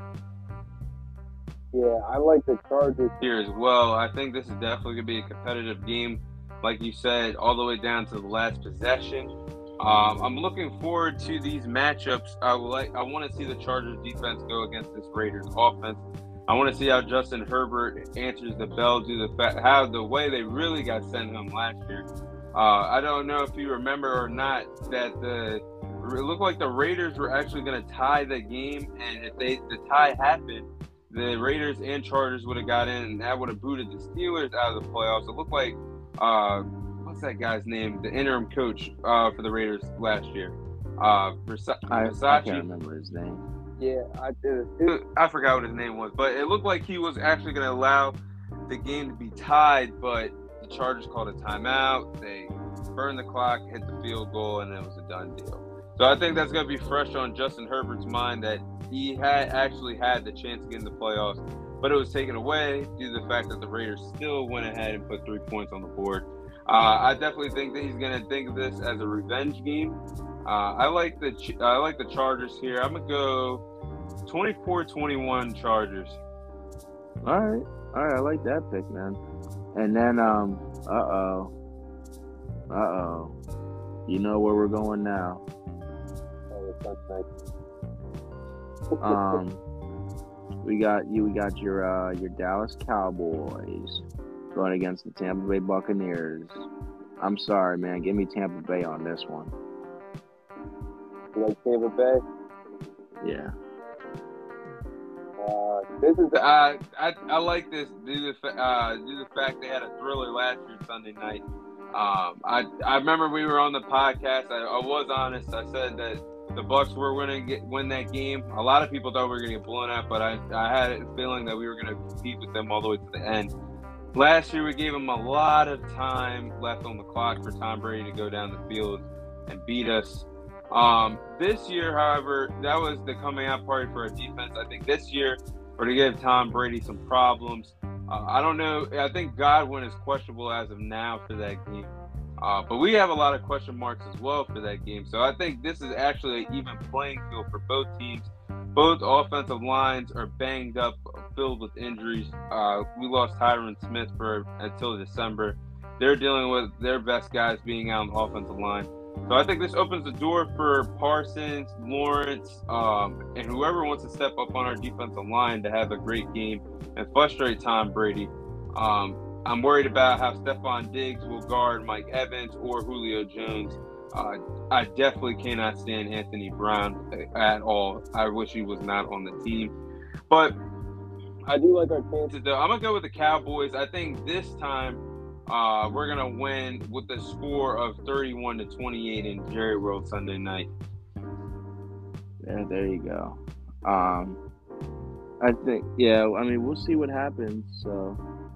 yeah, I like the Chargers. Here as well, I think this is definitely going to be a competitive game, like you said, all the way down to the last possession. Um, I'm looking forward to these matchups. I would like, I want to see the Chargers defense go against this Raiders offense. I want to see how Justin Herbert answers the bell, do the fa- how the way they really got sent home last year. Uh, I don't know if you remember or not that the it looked like the Raiders were actually going to tie the game, and if they the tie happened, the Raiders and Chargers would have got in, and that would have booted the Steelers out of the playoffs. It looked like uh, what's that guy's name? The interim coach uh, for the Raiders last year, uh, Versa- I, Versace. I can't remember his name. Yeah, I did it too. I forgot what his name was, but it looked like he was actually going to allow the game to be tied, but the Chargers called a timeout. They burned the clock, hit the field goal, and it was a done deal. So I think that's going to be fresh on Justin Herbert's mind that he had actually had the chance to get in the playoffs, but it was taken away due to the fact that the Raiders still went ahead and put three points on the board. Uh, I definitely think that he's going to think of this as a revenge game. Uh, I like the I like the Chargers here. I'm going to go twenty-four twenty-one Chargers. All right, all right, I like that pick, man. And then, um, uh oh, uh oh, you know where we're going now. Oh, that's nice. Um, we got you. We got your uh, your Dallas Cowboys going against the Tampa Bay Buccaneers. I'm sorry, man. Give me Tampa Bay on this one. You like Tampa Bay? Yeah. Uh, this is Uh, I I like this due to the uh, due to the fact they had a thriller last year Sunday night. Um, I I remember we were on the podcast. I, I was honest. I said that the Bucs were going to win that game. A lot of people thought we were going to get blown out, but I I had a feeling that we were going to compete with them all the way to the end. Last year we gave them a lot of time left on the clock for Tom Brady to go down the field and beat us. Um, this year, however, that was the coming out party for our defense. I think this year we're going to give Tom Brady some problems. Uh, I don't know. I think Godwin is questionable as of now for that game. Uh, but we have a lot of question marks as well for that game. So I think this is actually an even playing field for both teams. Both offensive lines are banged up, filled with injuries. Uh, we lost Tyron Smith for until December. They're dealing with their best guys being out on the offensive line. So I think this opens the door for Parsons, Lawrence, um, and whoever wants to step up on our defensive line to have a great game and frustrate Tom Brady. Um, I'm worried about how Stephon Diggs will guard Mike Evans or Julio Jones. Uh, I definitely cannot stand Anthony Brown at all. I wish he was not on the team. But I do like our chances. I'm going to go with the Cowboys. I think this time uh, we're going to win with a score of thirty-one to twenty-eight in Jerry World Sunday night. Yeah, there you go. Um, I think, yeah, I mean, we'll see what happens, so.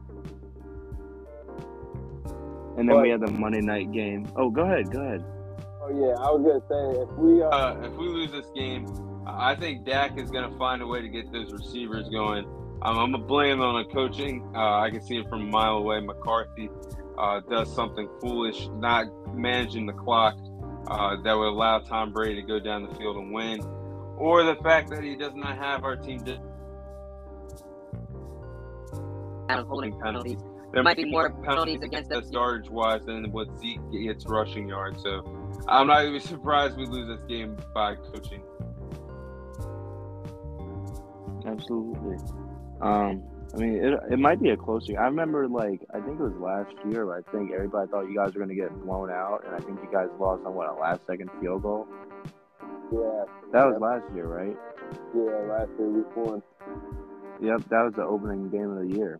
And then But- we have the Monday night game. Oh, go ahead, go ahead. Oh yeah, I was gonna say if we uh, Uh, if we lose this game, I think Dak is going to find a way to get those receivers going. Um, I'm going to blame on the coaching. Uh, I can see it from a mile away. McCarthy uh, does something foolish, not managing the clock uh, that would allow Tom Brady to go down the field and win. Or the fact that he does not have our team just Out of holding penalties. there Might be more penalties against us us. yardage wise than what Zeke gets rushing yards. So I'm not even surprised we lose this game by coaching. Absolutely. Um, I mean, it it might be a close game. I remember, like, I think it was last year. I think everybody thought you guys were going to get blown out, and I think you guys lost on, what, a last-second field goal? yeah, That was last year, right? yeah, last year we won. Yep, that was the opening game of the year.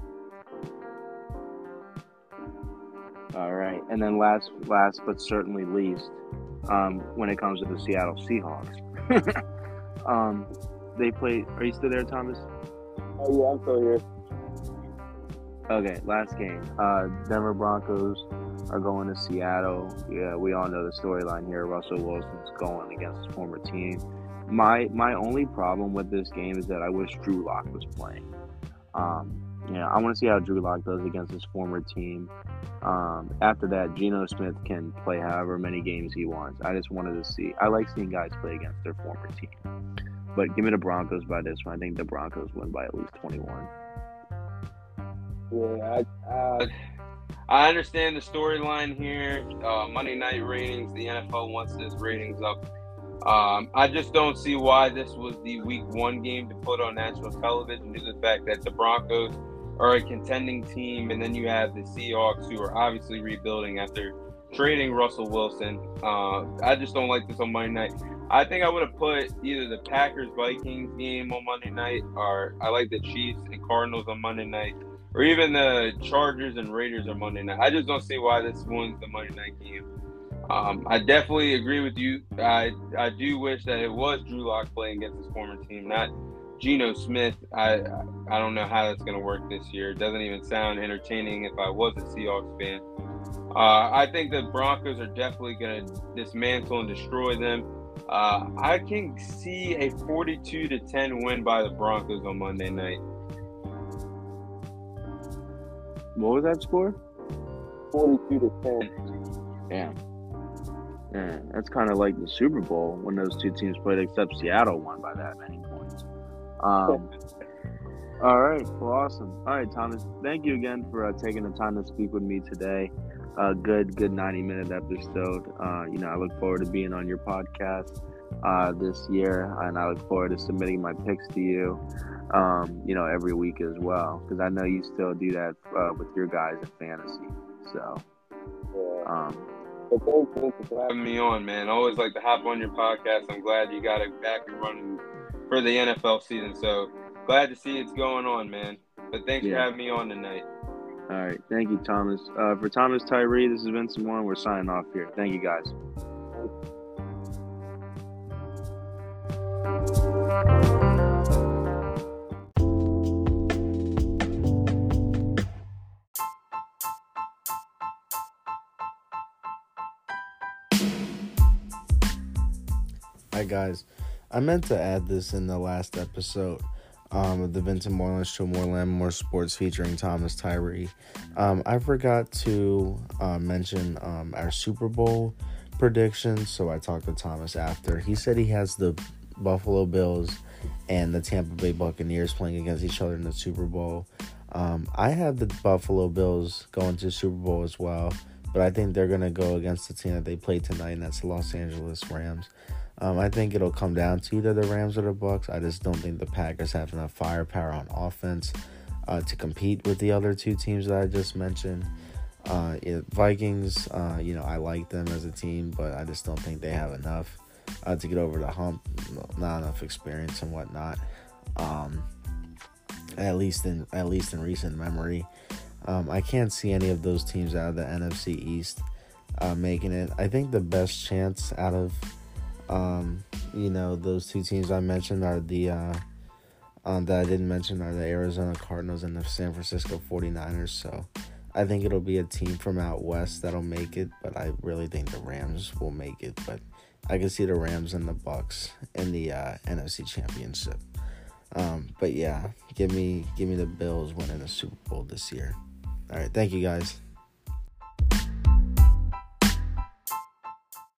All right, and then last, last but certainly least, um, when it comes to the Seattle Seahawks, um, they play. Are you still there, Thomas? Oh yeah, I'm still here. Okay, last game. Uh, Denver Broncos are going to Seattle. Yeah, we all know the storyline here. Russell Wilson's going against his former team. My my only problem with this game is that I wish Drew Lock was playing. Um, yeah, I want to see how Drew Lock does against his former team. Um, after that, Geno Smith can play however many games he wants. I just wanted to see. I like seeing guys play against their former team. But give me the Broncos by this one. I think the Broncos win by at least twenty-one. Yeah, I, uh, I understand the storyline here. Uh, Monday night ratings, the N F L wants this ratings up. Um, I just don't see why this was the week one game to put on national television due to the fact that the Broncos are a contending team, and then you have the Seahawks, who are obviously rebuilding after trading Russell Wilson. Uh, I just don't like this on Monday night. I think I would have put either the Packers-Vikings game on Monday night, or I like the Chiefs and Cardinals on Monday night, or even the Chargers and Raiders on Monday night. I just don't see why this one's the Monday night game. Um, I definitely agree with you. I I do wish that it was Drew Lock playing against his former team, not Geno Smith. I I don't know how that's going to work this year. It doesn't even sound entertaining if I was a Seahawks fan. Uh, I think the Broncos are definitely going to dismantle and destroy them. Uh, I can see a forty-two to ten win by the Broncos on Monday night. What was that score? forty-two to ten. Damn. Yeah, that's kind of like the Super Bowl when those two teams played, except Seattle won by that many points. Um, all right, well, awesome. All right, Thomas, thank you again for uh, taking the time to speak with me today. Uh, good, good ninety-minute episode. Uh, you know, I look forward to being on your podcast uh, this year, and I look forward to submitting my picks to you, um, you know, every week as well, because I know you still do that uh, with your guys in fantasy. So, Yeah. um, But thanks, thanks for Having me on, man. I always like to hop on your podcast. I'm glad you got it back and running for the N F L season. So glad to see it's going on, man. But thanks Yeah. for having me on tonight. all right, thank you, Thomas. Uh, for Thomas Tyree, this has been Vincent Warren. We're signing off here. Thank you, guys. Hi guys, I meant to add this in the last episode um, of the Vincent Moreland Show, More Land, More Sports, featuring Thomas Tyree. Um, I forgot to uh, mention um, our Super Bowl predictions, so I talked to Thomas after. He said he has the Buffalo Bills and the Tampa Bay Buccaneers playing against each other in the Super Bowl. Um, I have the Buffalo Bills going to the Super Bowl as well, but I think they're going to go against the team that they play tonight, and that's the Los Angeles Rams. Um, I think it'll come down to either the Rams or the Bucs. I just don't think the Packers have enough firepower on offense uh, to compete with the other two teams that I just mentioned. Uh, yeah, Vikings, uh, you know, I like them as a team, but I just don't think they have enough uh, to get over the hump. Not enough experience and whatnot. Um, at least in at least in recent memory, um, I can't see any of those teams out of the N F C East uh, making it. I think the best chance out of um, you know those two teams I mentioned are the uh, um, that I didn't mention are the Arizona Cardinals and the San Francisco forty-niners. So I think it'll be a team from out west that'll make it, but I really think the Rams will make it. But I can see the Rams and the Bucks in the uh, N F C Championship. Um, but yeah, give me give me the Bills winning the Super Bowl this year. All right, thank you guys.